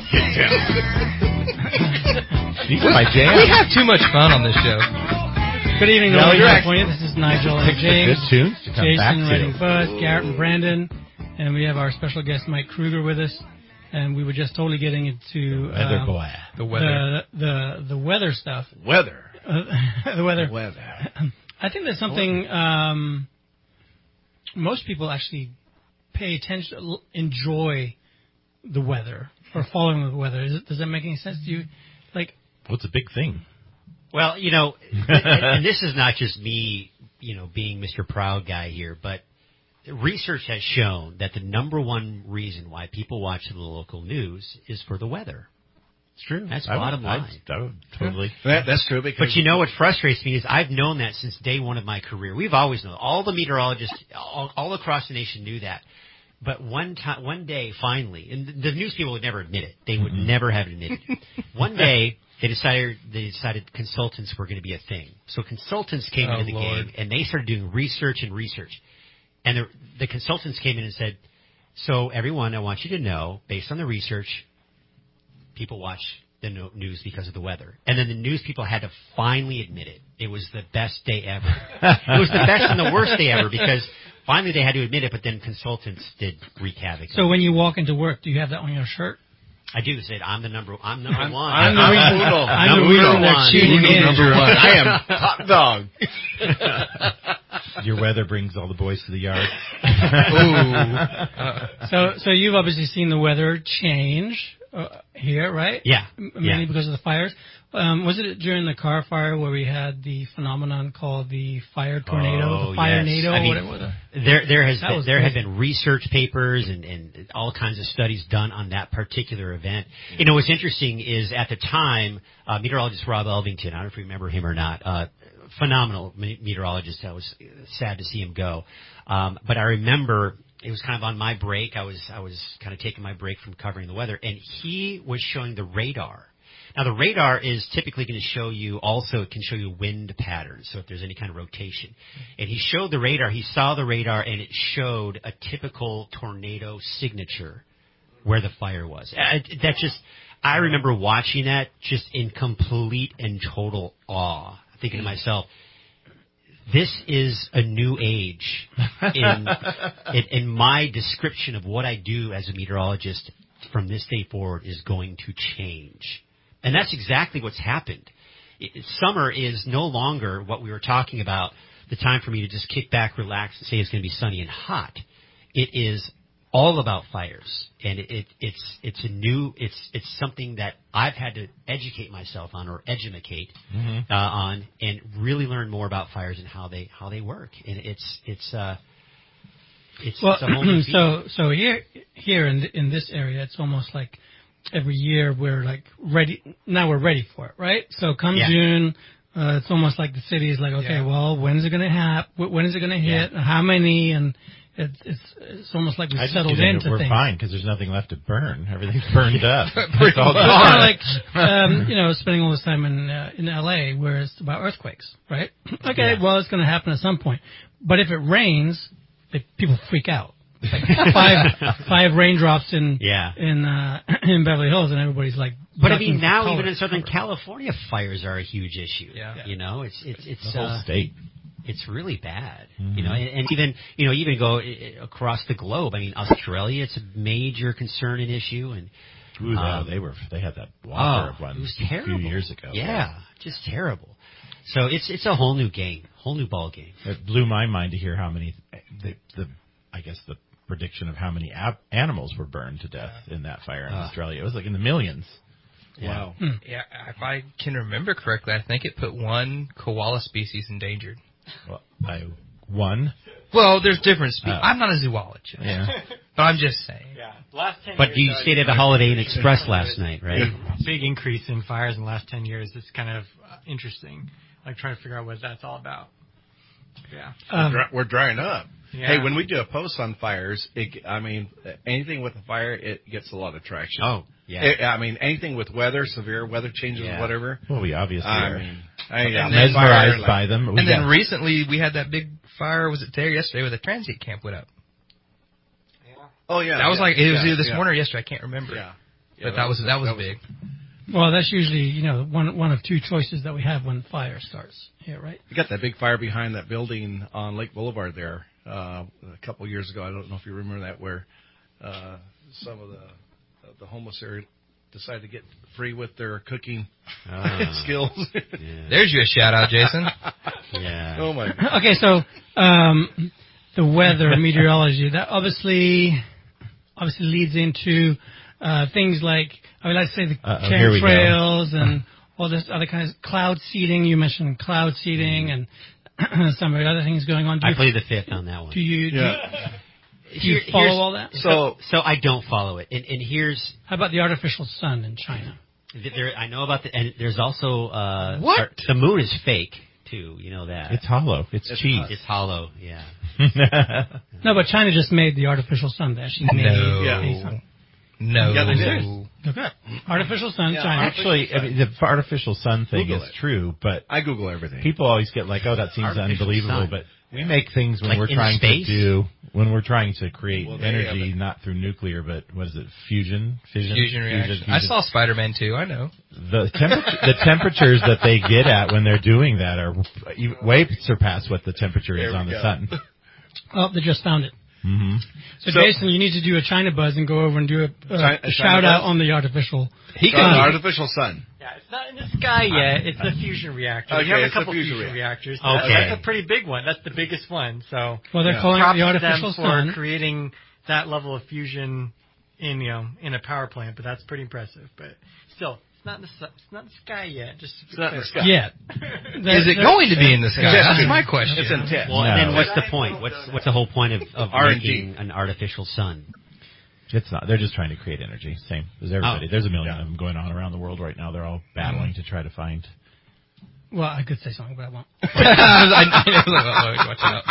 These are my jam. We have too much fun on this show. Good evening, No, Northern you're California. This is Nigel and Picks the James, good tunes to come back Jason, to. Redding Buzz, Garrett, and Brandon, and we have our special guest Mike Kruger with us. And we were just totally getting into Weather um, boy. The weather. the the the weather stuff. Weather. Uh, the weather. Weather. I think that's something um, most people actually pay attention, l- enjoy the weather or following the weather. Is it, does that make any sense to you? Like, Well, it's a big thing. Well, you know, and, and this is not just me, you know, being Mister Proud guy here, but research has shown that the number one reason why people watch the local news is for the weather. It's true. That's I would- bottom I- line. I would totally. That, that's true because. But you know what frustrates me is I've known that since day one of my career. We've always known. All the meteorologists all, all across the nation knew that. But one time, one day, finally, and the news people would never admit it. They would mm-hmm. never have admitted it. One day, they decided they decided consultants were going to be a thing. So consultants came oh, into the Lord. game, and they started doing research and research. And the, the consultants came in and said, so everyone, I want you to know, based on the research, people watch the no- news because of the weather. And then the news people had to finally admit it. It was the best day ever. It was the best and the worst day ever because finally they had to admit it, but then consultants did wreak havoc. so when you walk into work, do you have that on your shirt? I do say I'm the number. I'm number I'm, one. I'm, the I'm reason- Uno. I'm number the reason one. they're tuning in. Number one. I am top dog. Your weather brings all the boys to the yard. So, so you've obviously seen the weather change uh, here, right? Yeah. M- mainly yeah. because of the fires. Um, was it during the car fire where we had the phenomenon called the fire tornado, Oh, the fire yes. nado, I mean, whatever? There, there has That been, was there have crazy. been research papers and, and all kinds of studies done on that particular event. You know, what's interesting is at the time, uh, meteorologist Rob Elvington, I don't know if you remember him or not, uh, phenomenal me- meteorologist. I was sad to see him go. Um, but I remember it was kind of on my break. I was, I was kind of taking my break from covering the weather, and he was showing the radar. Now, the radar is typically going to show you also, it can show you wind patterns, so if there's any kind of rotation. And he showed the radar, he saw the radar, and it showed a typical tornado signature where the fire was. I, that just, I remember watching that just in complete and total awe, thinking to myself, this is a new age in, in in my description of what I do as a meteorologist from this day forward is going to change. And that's exactly what's happened. It, summer is no longer what we were talking about, the time for me to just kick back, relax, and say it's going to be sunny and hot. It is all about fires, and it, it, it's it's a new it's it's something that I've had to educate myself on or educate mm-hmm. uh, on, and really learn more about fires and how they how they work. And it's it's uh it's, well, it's a whole new so so here here in in this area, it's almost like every year we're like ready. Now we're ready for it, right? So come yeah. June. Uh, it's almost like the city is like, okay, yeah. well, when is it going to happen? When is it going to hit? Yeah. How many? And It's, it's it's almost like we I settled into we're things. We're fine because there's nothing left to burn. Everything's burned up. It's all gone. Like um, you know, spending all this time in uh, in L A where it's about earthquakes, right? Okay, yeah. well, it's going to happen at some point. But if it rains, it, people freak out. Like five five raindrops in yeah. in uh, in Beverly Hills, and everybody's like. But I mean, now even in Southern California, fires are a huge issue. Yeah. You know, it's it's it's the whole uh, state. It's really bad, mm-hmm. you know, and, and even, you know, even go across the globe. I mean, Australia, it's a major concern and issue. And Ooh, um, they were, they had that walker oh, one it was terrible. a few years ago. Yeah, yeah, just terrible. So it's it's a whole new game, whole new ball game. It blew my mind to hear how many, the, the I guess the prediction of how many ab- animals were burned to death in that fire in uh, Australia. It was like in the millions. Wow. Yeah. yeah, if I can remember correctly, I think it put one koala species endangered. Well, I one. Well, there's different species. Oh. I'm not a zoologist. Yeah. But I'm just saying. Yeah. Last ten but years, you stayed at the Holiday Inn Express last night, right? Big increase in fires in the last ten years. It's kind of uh, interesting. Like trying to figure out what that's all about. Yeah. Um, we're, dry, we're drying up. Yeah. Hey, when we do a post on fires, it, I mean, anything with a fire, it gets a lot of traction. Oh, yeah. It, I mean, anything with weather, severe weather changes, yeah. whatever. Well, we obviously I are. mean, I got mesmerized by them. We and then got, recently we had that big fire. Was it there yesterday where the transit camp went up? Yeah. Oh yeah. That was yeah, like it was yeah, either this yeah. morning or yesterday. I can't remember. Yeah. yeah but that, that was that was, that was big. Well, that's usually, you know, one one of two choices that we have when fire starts here, right? You got that big fire behind that building on Lake Boulevard there uh, a couple of years ago. I don't know if you remember that, where uh, some of the uh, the homeless area decided to get free with their cooking uh, skills. Yeah. There's you a shout out, Jason. yeah. Oh my. Okay, so um, the weather meteorology that obviously obviously leads into uh, things like. I mean, let's say the uh, chemtrails and all this other kinds of cloud seeding. You mentioned cloud seeding and some of the other things going on. Do I you, played the fifth on that one. Do you, yeah. do you, do you follow all that? So, so I don't follow it. And, and here's how about the artificial sun in China? There, I know about the. And there's also uh, what our, the moon is fake too. You know that it's hollow. It's, it's cheap. It's hollow. Yeah. No, but China just made the artificial sun. They actually made no. a sun. No. Yeah, they did. Okay. Artificial sun, yeah, China. Actually, I mean, the artificial sun thing Google is it. true, but I Google everything. People always get like, "Oh, that seems artificial unbelievable," sun. but we make things when like we're in trying space? to do when we're trying to create well, energy, not through nuclear, but what is it? Fusion, fission, fusion reaction. fusion. I saw Spider-Man too. I know the temperature. the temperatures that they get at when they're doing that are way surpass what the temperature is on the go. sun. Oh, they just found it. Mm-hmm. So, So- Jason, you need to do a China buzz and go over and do a, uh, China- a a shout China out buzz? on the artificial. he Uh, can. artificial sun. Yeah, it's not in the sky yet. It's a fusion reactor. Okay, we have a it's a couple fusion fusion reactor. reactors. Okay. That's a pretty big one. That's the biggest one. So Well, they're Yeah. calling it props the to artificial them for sun. creating that level of fusion in you know in a power plant. But that's pretty impressive. But still, it's not in the su- it's not in the sky yet. Just It's not in the sky. Yeah. Is it going to be in the sky? That's my question. It's in test. Well, No. and then what's the point? What's what's the whole point of, of R and D. making an artificial sun? It's not. They're just trying to create energy. Same as everybody. Oh. There's a million Yeah. of them going on around the world right now. They're all battling to try to find. Well, I could say something, but I won't. I was, I, I was like, oh, watch out.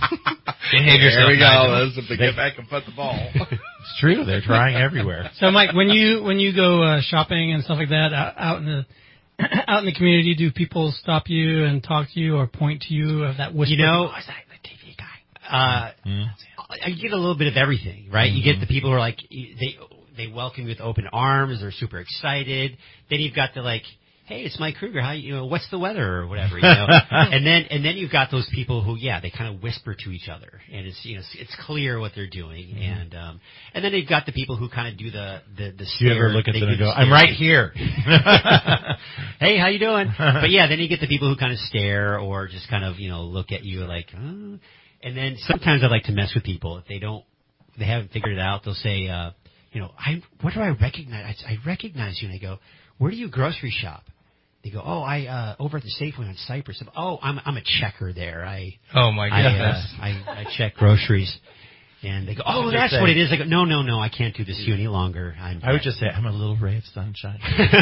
Behave yourself. There we Nigel. go. That's if they get back and put the ball. It's true. They're trying everywhere. So, Mike, when you when you go uh, shopping and stuff like that out, out in the out in the community, do people stop you and talk to you or point to you of that whisper? You know, oh, is that the T V guy? Uh, Mm. you get a little bit of everything, right? Mm-hmm. You get the people who are like they they welcome you with open arms. They're super excited. Then you've got the like, hey, it's Mike Kruger. How you know? What's the weather or whatever? You know. and then and then you've got those people who, yeah, they kind of whisper to each other, and it's you know it's clear what they're doing. Mm-hmm. And um, and then you've got the people who kind of do the the the stare. You ever look at them and go, "I'm right here." Hey, how you doing? But yeah, then you get the people who kind of stare or just kind of you know look at you like. Oh. And then sometimes I like to mess with people if they don't, they haven't figured it out. They'll say, uh, you know, I what do I recognize? I, I recognize you. And I go, where do you grocery shop? They go, oh, I uh, over at the Safeway on Cypress. Oh, I'm I'm a checker there. I oh my goodness, I, uh, I, I check groceries. And they go, oh, that's say, what it is. I go, no, no, no, I can't do this to you any longer. I'm I would just say, I'm a little ray of sunshine.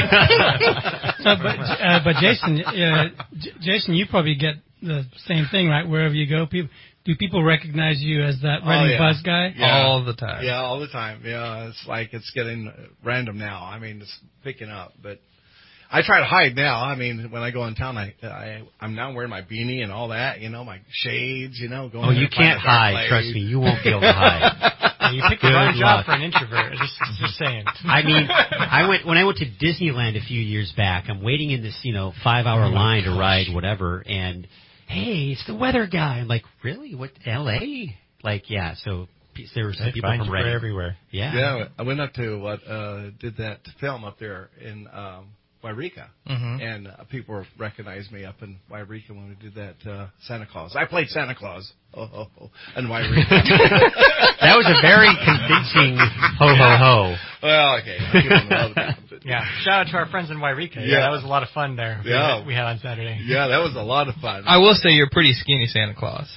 so, but, uh, but Jason, uh, J- Jason, you probably get the same thing, right? Wherever you go, people do people recognize you as that Reading oh, yeah. Buzz guy? Yeah. All the time. Yeah, all the time. Yeah, it's like it's getting random now. I mean, it's picking up, but I try to hide now. I mean, when I go in town, I, I I'm now wearing my beanie and all that. You know, my shades. You know, going. Oh, you can't hide. Place. Trust me, you won't be able to hide. Yeah, you picked the wrong job for an introvert. Just just saying. I mean, I went when I went to Disneyland a few years back. I'm waiting in this you know five hour oh line gosh. to ride whatever, and hey, it's the weather guy. I'm like, really? What? L A? Like, yeah. So there were some they people from Reading everywhere. Yeah. Yeah. I went up to what uh did that film up there in. um Wairika, mm-hmm. and uh, people recognized me up in Wairika when we did that uh, Santa Claus. I played Santa Claus oh, oh, oh, in Wairika. That was a very convincing ho ho ho. Well, okay. People love that, but, yeah, shout out to our friends in Wairika. Yeah. yeah, that was a lot of fun there. Yeah, we had on Saturday. Yeah, that was a lot of fun. I will say you're pretty skinny, Santa Claus.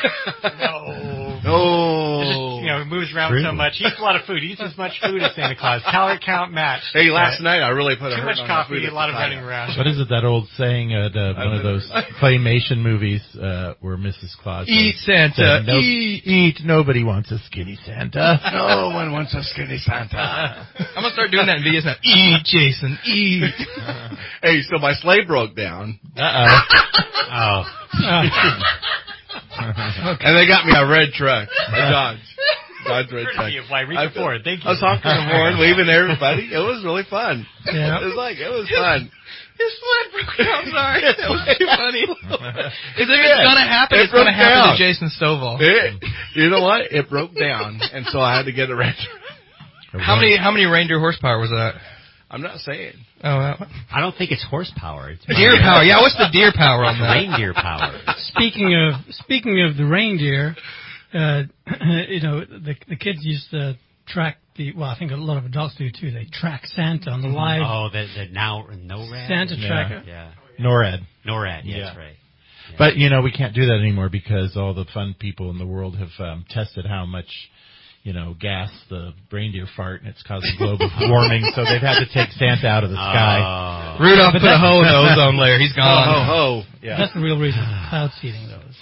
no. No. Just, you know, he moves around True. so much. He eats a lot of food. He eats as much food as Santa Claus. Calorie count match. Hey, last night I really put a Too hurt much on coffee, a lot of running around. What is it, that old saying at uh, one of those claymation movies uh, where Missus Claus Eat said, Santa, no, eat. Eat. Nobody wants a skinny Santa. No one wants a skinny Santa. I'm going to start doing that in videos now. Eat, Jason, eat. Hey, so my sleigh broke down. Uh-oh. Oh. Okay. And they got me a red truck, a Dodge. Dodge red truck. I, Ford. Thank you. I was honking the horn, waving at everybody. It was really fun. Yeah. It was like, it was fun. His sled broke down. Sorry. That was too funny. If it's yeah. going to happen, it it's going to happen down. to Jason Stovall. It, you know what? It broke down, and so I had to get a red truck. How many, how many reindeer horsepower was that? I'm not saying. Oh, well. I don't think it's horsepower. It's deer power. Yeah, what's the deer power on that? Reindeer power. Speaking of speaking of the reindeer, uh, you know, the the kids used to track the. Well, I think a lot of adults do too. They track Santa on the live. Oh, the the now NORAD. Santa yeah. tracker. Yeah. NORAD. NORAD. Yeah, yeah. that's right. Yeah. But you know, we can't do that anymore because all the fun people in the world have um, tested how much. You know, gas the reindeer fart, and it's causing global warming, so they've had to take Santa out of the sky. Oh. Rudolph put a hole in the ozone layer. He's gone. Ho, ho, ho. Yeah. That's the real reason. Cloud seeding those.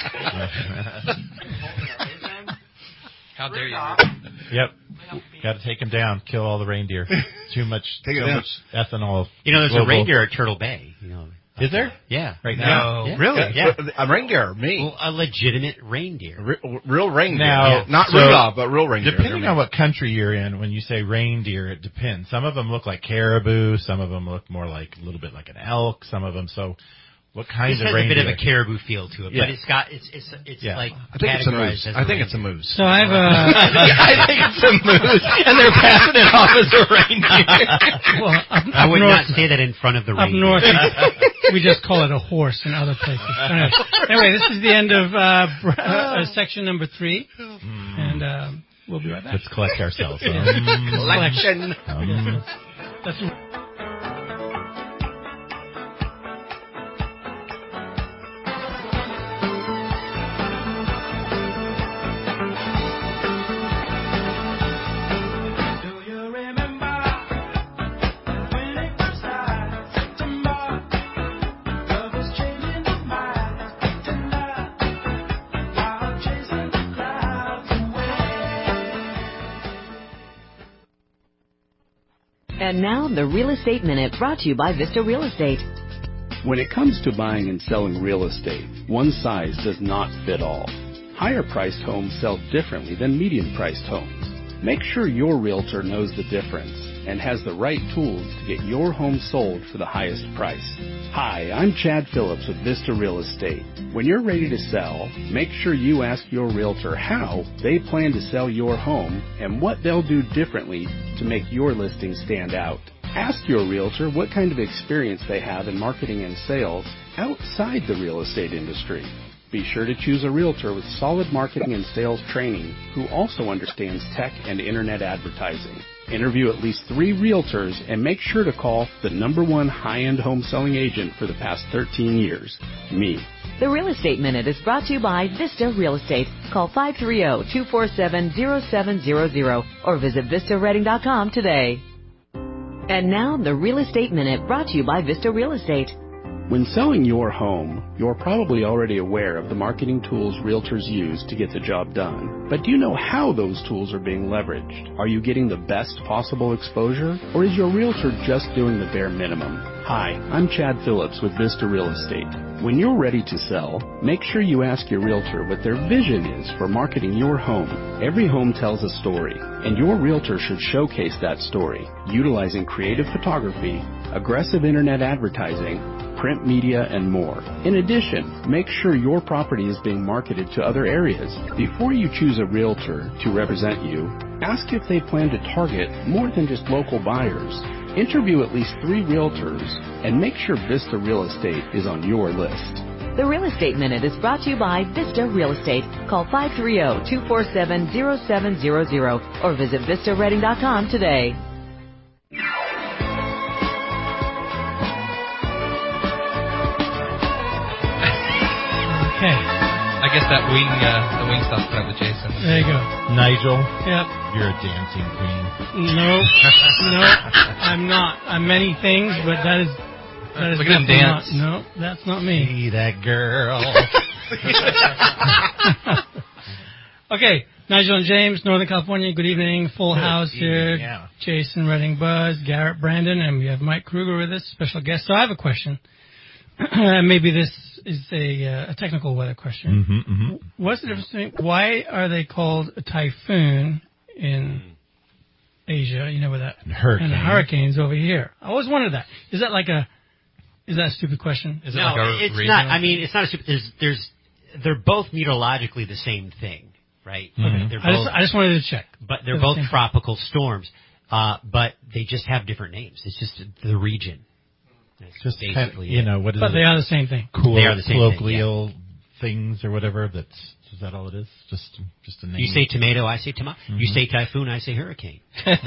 How dare you? Yep. Got to take them down. Kill all the reindeer. Too much, take so it much ethanol. You know, there's global. a reindeer at Turtle Bay. You know. Is there? Yeah. Right now? No. Yeah. Really? Yeah. A reindeer, me. Well, a legitimate reindeer. Re- real reindeer. Now, yeah. Not so Rudolph, but real reindeer. Depending on what country you're in, when you say reindeer, it depends. Some of them look like caribou. Some of them look more like a little bit like an elk. Some of them. So, what kind this of has reindeer? a bit of a caribou feel to it, yeah. but it's got it's it's it's yeah. like I think it's a moose. categorized as I think a it's a moose. So I have a. I think it's a moose, and they're passing it off as a reindeer. Well, up, I up would north, not say that in front of the Up reindeer. north, we, we just call it a horse in other places. Anyway, anyway this is the end of uh, br- uh, section number three, and um, we'll be right back. Let's collect ourselves. Um, Collection. um, That's. And now, the Real Estate Minute, brought to you by Vista Real Estate. When it comes to buying and selling real estate, one size does not fit all. Higher-priced homes sell differently than medium-priced homes. Make sure your realtor knows the difference and has the right tools to get your home sold for the highest price. Hi, I'm Chad Phillips with Vista Real Estate. When you're ready to sell, make sure you ask your realtor how they plan to sell your home and what they'll do differently to make your listing stand out. Ask your realtor what kind of experience they have in marketing and sales outside the real estate industry. Be sure to choose a realtor with solid marketing and sales training who also understands tech and internet advertising. Interview at least three realtors and make sure to call the number one high-end home selling agent for the past thirteen years, me. The Real Estate Minute is brought to you by Vista Real Estate. Call five three zero, two four seven, zero seven zero zero or visit vista redding dot com today. And now, the Real Estate Minute brought to you by Vista Real Estate. When selling your home, you're probably already aware of the marketing tools realtors use to get the job done. But do you know how those tools are being leveraged? Are you getting the best possible exposure? Or is your realtor just doing the bare minimum? Hi, I'm Chad Phillips with Vista Real Estate. When you're ready to sell, make sure you ask your realtor what their vision is for marketing your home. Every home tells a story, and your realtor should showcase that story, utilizing creative photography, aggressive internet advertising, print media, and more. In addition, make sure your property is being marketed to other areas. Before you choose a realtor to represent you, ask if they plan to target more than just local buyers. Interview at least three realtors and make sure Vista Real Estate is on your list. The Real Estate Minute is brought to you by Vista Real Estate. Call five three zero, two four seven, zero seven zero zero or visit vista redding dot com today. Okay. I guess that wing, uh, the wing stop's put up with Jason. There you go. Nigel, Yep. you're a dancing queen. No, no, I'm not. I'm many things, but that is that is Look at him definitely dance. not. No, that's not me. See that girl. Okay, Nigel and James, Northern California. Good evening. Full Good house evening, here. yeah. Jason, Redding, Buzz, Garrett, Brandon, and we have Mike Kruger with us, special guest. So I have a question. Maybe this is a, uh, a technical weather question. Mm-hmm, mm-hmm. What's the difference between, why are they called a typhoon in Asia, you know, with that, Hurricane. and the hurricanes over here? I always wondered that. Is that like a, is that a stupid question? Is it no, like a it's regional? not. I mean, it's not a super. There's, there's, they're both meteorologically the same thing, right? Mhm. They're I just, both, I just wanted to check. but they're They're the both same thing. tropical storms, uh, but they just have different names. It's just the region. That's Just basically kind of, it. you know, what is But it? they are the same thing. Cool, They are the same thing, colloquial things or whatever. That's is that all it is? Just just a name. You say tomato, I say tomato. You Mhm. say typhoon, I say hurricane. Let's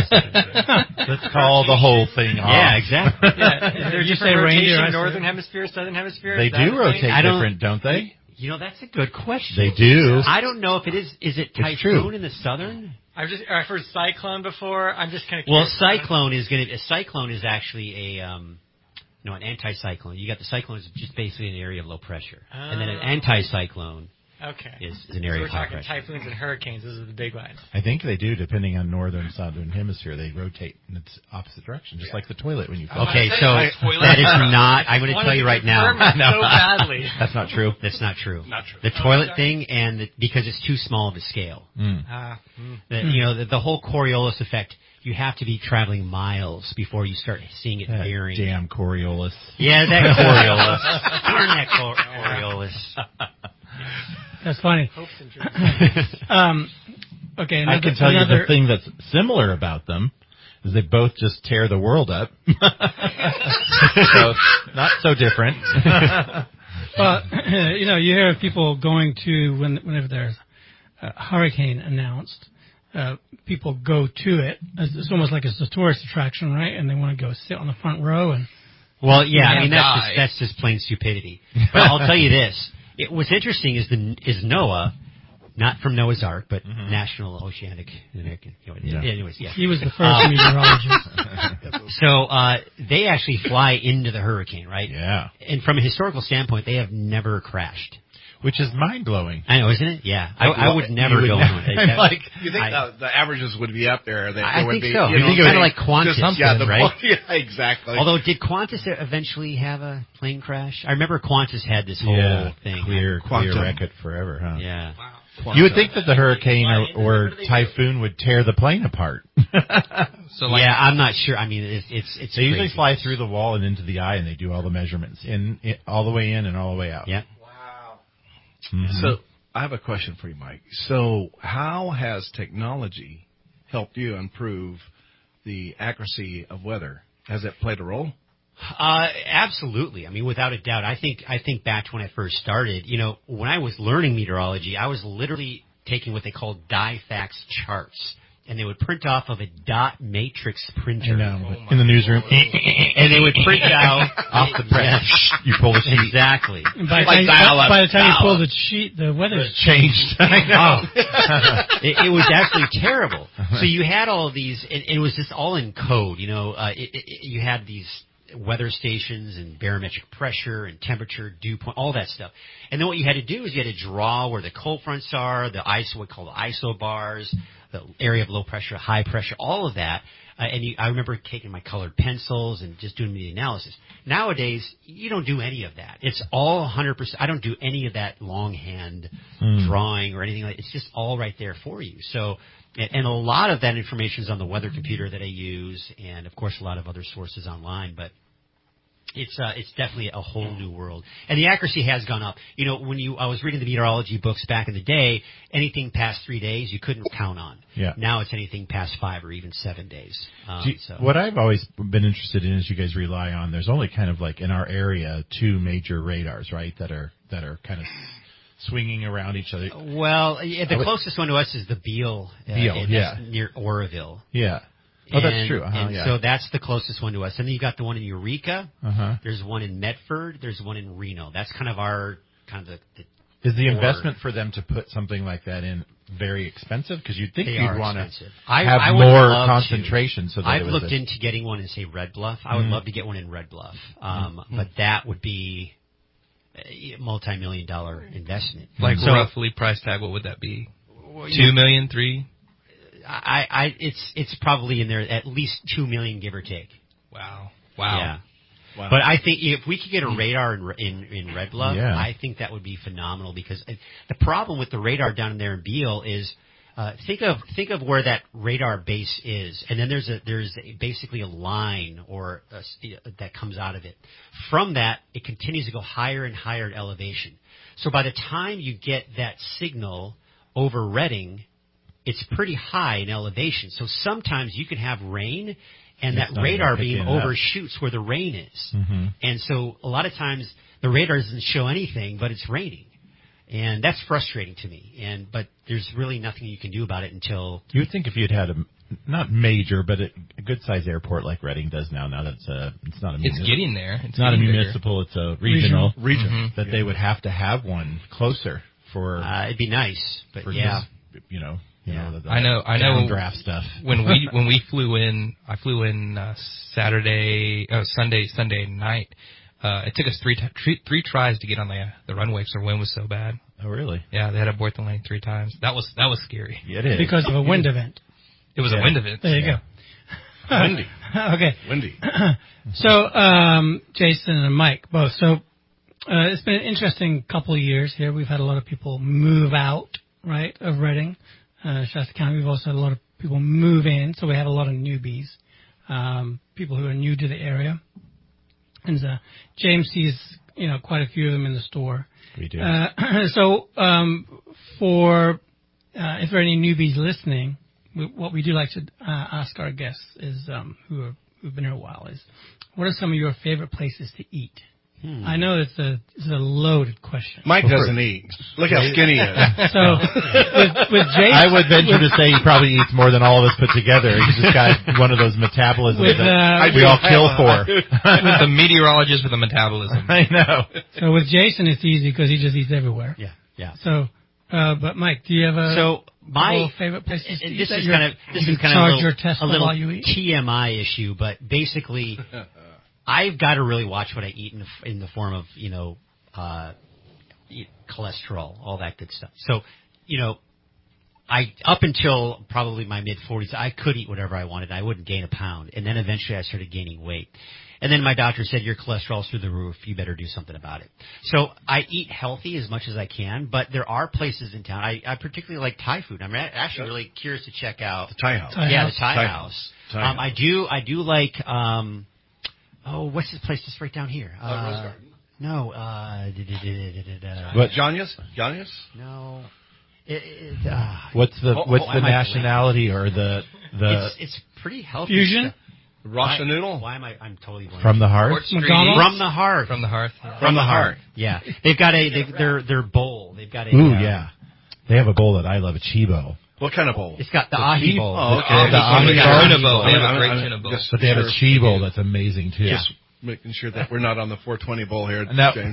call the whole thing off. Yeah, exactly. Yeah, is there You different say reindeer, rotation, I say- northern hemisphere, southern hemisphere? They Is that do a thing? rotate I don't- different, don't they? You know, that's a good question. They do. I don't know if it is. Is it It's true. typhoon in the southern? I've just I've heard cyclone before. I'm just kind of Well, cyclone is going to. A cyclone is actually a um, no, an anticyclone. You got the cyclone is just basically an area of low pressure, and then an Oh. anticyclone Okay. is, is an So area we're of high talking pressure. typhoons and hurricanes. Those are the big ones. I think they do, depending on northern and southern hemisphere. They rotate in its opposite direction, just like the toilet when you flush. Okay, I so say toilet. that is not. I'm going to Wanted tell you to right now. confirm it so badly. That's not true. That's not true. Not true. The toilet thing, and the, because it's too small of a scale. Mm. Ah, mm. The, you know, the, the whole Coriolis effect. You have to be traveling miles before you start seeing it That veering. damn Coriolis. Yeah, that Coriolis. Darn that Cor- Coriolis. That's funny. Hopes and dreams. Um, okay, another, I can tell another, you the thing that's similar about them is they both just tear the world up. So, not so different. Well, you know, you hear of people going to, when, whenever there's a hurricane announced, uh, people go to it. It's it's almost like it's a tourist attraction, right? And they want to go sit on the front row and Well, yeah, I Yeah, mean that's die. just, that's just plain stupidity. But I'll tell you this: it, what's interesting is the is NOAA, not from Noah's Ark, but Mhm. National Oceanic. You know, Yeah. Anyways, yeah. he was the first Um, meteorologist. So uh, they actually fly into the hurricane, right? Yeah. And from a historical standpoint, they have never crashed. Which is mind-blowing. I know, isn't it? Yeah, I, Like, I would what- never you would go never- on it. I'm like, You think I- the, the averages would be up there? That I there would think be, so. You You know, think of it they- like Qantas, just- yeah, the, right? Yeah, exactly. Although, did Qantas eventually have a plane crash? I remember Qantas had this whole Yeah, thing. clear, clear Quantum. record forever, huh? Yeah. You would think that the hurricane or, or typhoon would tear the plane apart. So like, yeah, I'm not sure. I mean, it's it's it's. They usually crazy. fly through the wall and into the eye, and they do all the measurements in, in all the way in and all the way out. Yeah. Mhm. So I have a question for you, Mike. So how has technology helped you improve the accuracy of weather? Has it played a role? Uh, absolutely. I mean, without a doubt. I think I think back to when I first started. You know, when I was learning meteorology, I was literally taking what they called Difax charts, and they would print off of a dot matrix printer. I know, but in the newsroom, and they would print out off the press. You pull the sheet. Exactly. And by, Like the time, dial-up. by the time you pull Dial-up. the sheet, the weather's Changed. I know. it, it was absolutely terrible. So you had all of these, and, and it was just all in code. You know, uh, it, it, you had these weather stations and barometric pressure and temperature, dew point, all that stuff. And then what you had to do is you had to draw where the cold fronts are, the iso, what we call the isobars, the area of low pressure, high pressure, all of that. Uh, and you, I remember taking my colored pencils and just doing the analysis. Nowadays, you don't do any of that. It's all one hundred percent. I don't do any of that longhand Mm. drawing or anything like that. It's just all right there for you. So, and, and a lot of that information is on the weather computer that I use, and of course a lot of other sources online. But it's uh, it's definitely a whole new world, and the accuracy has gone up. You know, when you I was reading the meteorology books back in the day, anything past three days you couldn't count on. Yeah. Now it's anything past five or even seven days. Um, Do you- so. What I've always been interested in is you guys rely on. There's only kind of like in our area two major radars, right? That are that are kind of swinging around each other. Well, yeah, the I would- closest one to us is the Beale. Uh, Beale, and yeah. that's near Oroville. Yeah. Oh, that's And- true. Uh-huh, and yeah. so that's the closest one to us. And then you got the one in Eureka. Uh huh. There's one in Medford. There's one in Reno. That's kind of our kind of the. the Is the four- investment for them to put something like that in very expensive? Because you'd think They you'd are want to expensive. I- have I would more love to. concentration. So that I've it was looked a, into getting one in, say, Red Bluff. I would Mhm. love to get one in Red Bluff, um, Mm-hmm. but that would be a multi-million dollar investment. like so roughly price tag, what would that be? Two million, three? I, I, it's it's probably in there at least two million, give or take. Wow. Wow. Yeah. Wow. But I think if we could get a radar in in, in Red Bluff, Yeah. I think that would be phenomenal because the problem with the radar down there in Beale is uh, think of think of where that radar base is, and then there's a there's a, basically a line or a, that comes out of it. From that, it continues to go higher and higher in elevation. So by the time you get that signal over Redding, it's pretty high in elevation. So sometimes you can have rain, and It's that not radar even beam picking it up. overshoots where the rain is. hmm And so a lot of times the radar doesn't show anything, but it's raining. And that's frustrating to me. And but there's really nothing you can do about it until You would think if you'd had a not major, but a, a good sized airport like Reading does now. Now that it's a, it's not a, It's muni- getting there. It's it's not a getting bigger. municipal. It's a regional. Region. Mhm. That they would have to have one closer for uh, it'd be nice. But for yeah, this, you know, you Yeah. know, the, the I know- I know- downdraft stuff. when we when we flew in, I flew in uh, Saturday, oh, Sunday, Sunday night. Uh, it took us three, t- three three tries to get on the the runway because our wind was so bad. Oh, really? Yeah, they had to abort the lane three times. That was that was scary. Yeah, it is. because of a wind event. It was Yeah. a wind event. There you Yeah. go. Windy. Okay. Windy. So, um, Jason and Mike, both. So, uh, it's been an interesting couple of years here. We've had a lot of people move out, right, of Reading, uh, Shasta County. We've also had a lot of people move in, so we have a lot of newbies, um, people who are new to the area. And uh, James sees, you know, quite a few of them in the store. We do. Uh, so, um, for uh, if there are any newbies listening, we, what we do like to uh, ask our guests is um, who are, who've been here a while is, what are some of your favorite places to eat? Hmm. I know it's a it's a loaded question. Mike doesn't eat. Look how skinny he is. So with, with Jason, I would venture to say he probably eats more than all of us put together. He's just got one of those metabolisms With, that uh, we all kill for. With the meteorologist with the metabolism. I know. so with Jason, it's easy because he just eats everywhere. yeah, yeah. So, uh, but Mike, do you have a So my couple favorite places to and eat this that is you're- kind of this you is can kind of a charge little, your Tesla a little while you eat? T M I issue, but basically, I've got to really watch what I eat in the, in the form of you know uh, eat cholesterol, all that good stuff. So, you know, I up until probably my mid forties, I could eat whatever I wanted. I wouldn't gain a pound, and then eventually I started gaining weight. And then my doctor said, your cholesterol's through the roof. You better do something about it. So I eat healthy as much as I can, but there are places in town. I, I particularly like Thai food. I'm actually really curious to check out the Thai house. Yeah, house. the Thai, Thai house. house. Thai Um, house. I do. I do like. Um, oh, what's this place that's right down here? Uh, Rose Garden. No. Uh, da- da- da- da- da- da- What? Janius? Janius? No. It, it, uh, What's the Oh, what's oh, the am I nationality or the the it's it's pretty healthy. Fusion? stuff. Russian Why- noodle? Why am I? I'm totally blanking. from the hearth? Fort Street. McDonald's? From the heart. From the hearth. Yeah. From the heart. Yeah, they've got a they, their their bowl. They've got a. Ooh, uh, yeah. They have a bowl that I love, a Chibo. What kind of bowl? It's got the ahi bowl. Oh, The okay. ahi The bowl. ahi They got bowl. ahi Tuna bowl. They have a I'm- great I'm tuna bowl. just- But they have a Sure. Chi bowl that's amazing too. Yeah. Just making sure that we're not on the four twenty bowl here, No. James.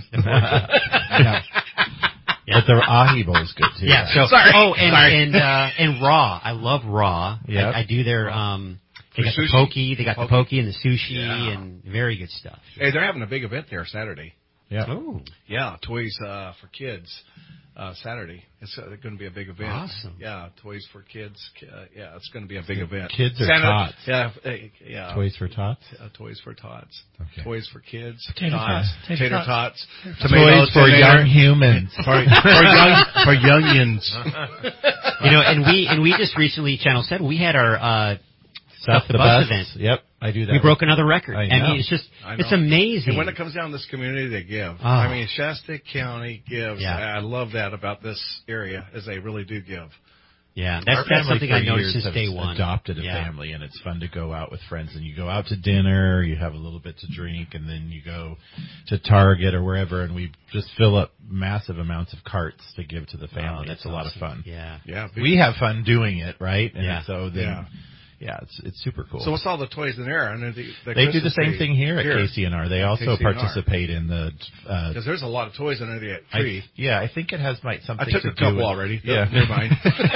No. Yeah. But their ahi bowl is good too. Yeah. So Sorry. oh, and Sorry. and uh, and raw. I love raw. Yep. I, I do their um. They For got the sushi? poke. They got the Poke. poke and the sushi Yeah. and very good stuff. Hey, they're having a big event there Saturday. Yeah. Oh. Yeah, Toys uh, for Kids uh, Saturday. It's uh, going to be a big event. Awesome. Yeah, Toys for Kids. Uh, yeah, it's going to be a big event. Kids or Santa, tots? Yeah, uh, yeah. Toys for tots. Uh, toys for Tots. Okay. Toys for Kids. Potato tots. tots. Tater Tater tots. tots. Toys for tomato. young humans. For, for young for youngins. You know, and we and we just recently, Channel said we had our uh, Stuff the the bus bus. event. Yep, I do that. We broke another record. I I, know. mean, it's just I know. it's amazing. And when it comes down to this community, they give. Oh. I mean, Shasta County gives. Yeah. I love that about this area, is they really do give. yeah, Our that's that's family something for I noticed years since has day one. adopted a Yeah. family, and it's fun to go out with friends. And you go out to dinner, you have a little bit to drink, and then you go to Target or wherever, and we just fill up massive amounts of carts to give to the family. Oh, It's that's a lot of awesome. fun. Yeah. Yeah. big- We have fun doing it, right? And Yeah. so then, Yeah. yeah, it's it's super cool. So what's all the toys in there? I know the, the they do the Christmas same tree thing here at K C N R. They also K C N R. participate in the. Uh, Because there's a lot of toys under the I, tree. yeah, I think it has might I something took to a do couple with, already. Yeah, Never mind.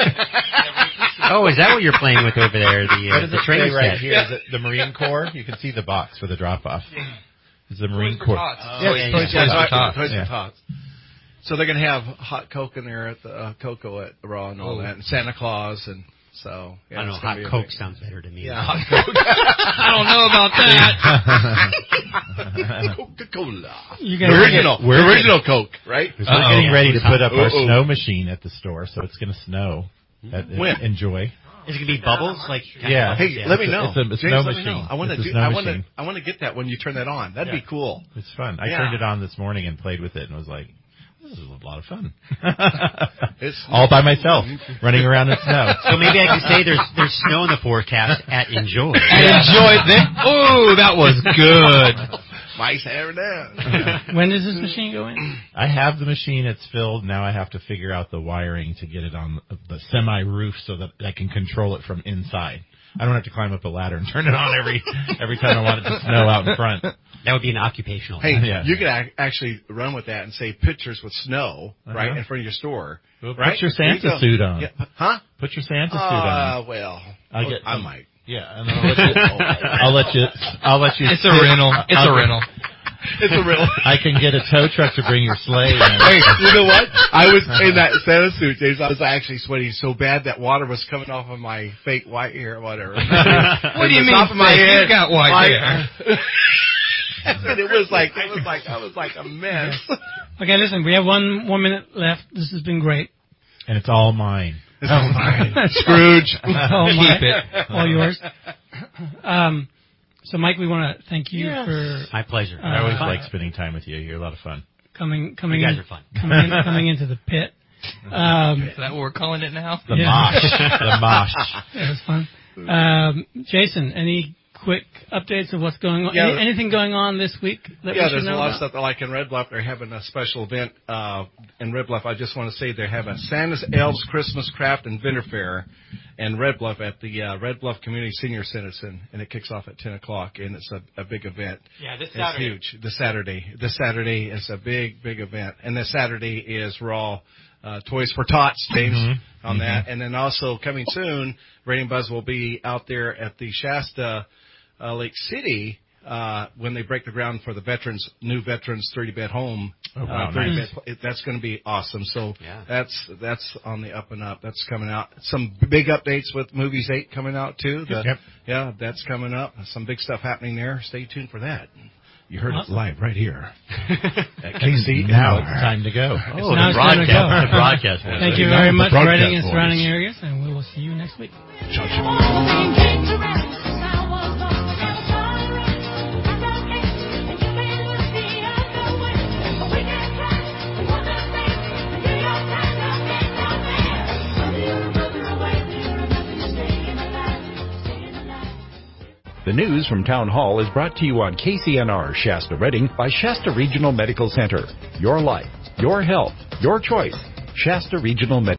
Oh, is that what you're playing with over there? The uh, What does the it train say right set? here? Is it the Marine Corps? You can see the box for the drop off. It's the Marine for Corps. tots. Yeah, Oh, it's yeah, Toys yeah. for Toys Tots. for Tots. Yeah. Tots. So they're going to have hot Coke in there at the uh, Cocoa at the Raw and all Oh. that, and Santa Claus, and so. Yeah, I don't know. it's gonna Hot be a Coke big- sounds better to me. Yeah, hot Coke. I don't know about that. Coca-Cola. You The guys original. we're the original Coke, right? We're Uh-oh. getting ready to put up our Uh-oh. snow machine at the store, so it's going to snow. At, When? Enjoy. Is it gonna be bubbles? Like Yeah. Hey, yeah. let me It's a- know. it's a- it's James, snow let me machine. know. I want to It's a do. snow I want to. machine. I want to get that when you turn that on. That'd Yeah. be cool. It's fun. I Yeah. turned it on this morning and played with it and was like, this is a lot of fun. It's All by myself, running around in snow. So maybe I can say there's there's snow in the forecast at Enjoy. Enjoy it. Oh, that was good. Mice hair down. When does this machine go in? I have the machine. It's filled. Now I have to figure out the wiring to get it on the semi roof so that I can control it from inside. I don't have to climb up a ladder and turn it on every every time I want it to snow out in front. That would be an occupational. Hey, Yeah. you could ac- actually run with that and say pictures with snow right Uh-huh. in front of your store. Well, right? put your There you Santa go. suit on. Yeah. Huh? Put your Santa suit on. Uh, well, I'll get I some- might. Yeah, and I'll let you. I'll let you. I'll let you. It's a rental. It's a I'll- rental. It's a real. I can get a tow truck to bring your sleigh in. Hey, you know what? I was in that Santa suit, James. I was actually sweating so bad that water was coming off of my fake white hair, or whatever. What do you the mean? top of my fake? head, You got white my- hair. and it was like it was like I was like a mess. Okay, listen, we have one one minute left. This has been great. And it's all mine. Oh my Scrooge. Oh, my. Keep it. All yours. Um, so, Mike, we want to thank you Yes. for My pleasure. Uh, I always fun. like spending time with you. You're a lot of fun. coming coming You guys in, are fun. coming, in, coming into the pit. Um, Is that what we're calling it now? The Yeah. mosh. The mosh. It was fun. Um, Jason, any quick updates of what's going on? Yeah. Any, anything going on this week that Yeah, we should there's a know lot about? of stuff. Like in Red Bluff, they're having a special event uh, in Red Bluff. I just want to say they're having Santa's Elves Christmas Craft and Vendor Fair in Red Bluff at the uh, Red Bluff Community Senior Citizen, and it kicks off at ten o'clock, and it's a, a big event. Yeah, this It's Saturday. huge. This Saturday. This Saturday is a big, big event, and this Saturday is Raw uh, Toys for Tots, James, Mhm. on Mhm. that, and then also coming soon, Rating Buzz will be out there at the Shasta uh, Lake City uh, when they break the ground for the veterans, new veterans thirty-bed home. Oh, wow, uh, thirty nice. bed, it, that's going to be awesome. So Yeah. that's that's on the up and up. That's coming out. Some big updates with Movies eight coming out too. The, Yep. Yeah, that's coming up. Some big stuff happening there. Stay tuned for that. You heard Awesome. it live right here at K C. Now it's time to go. Oh, now the it's time to broadcast. go. The broadcast. Thank you Now very the much, broadcast Reading and voice. surrounding areas, and we will see you next week. Ciao, ciao. The news from Town Hall is brought to you on K C N R Shasta Redding by Shasta Regional Medical Center. Your life, your health, your choice. Shasta Regional Medical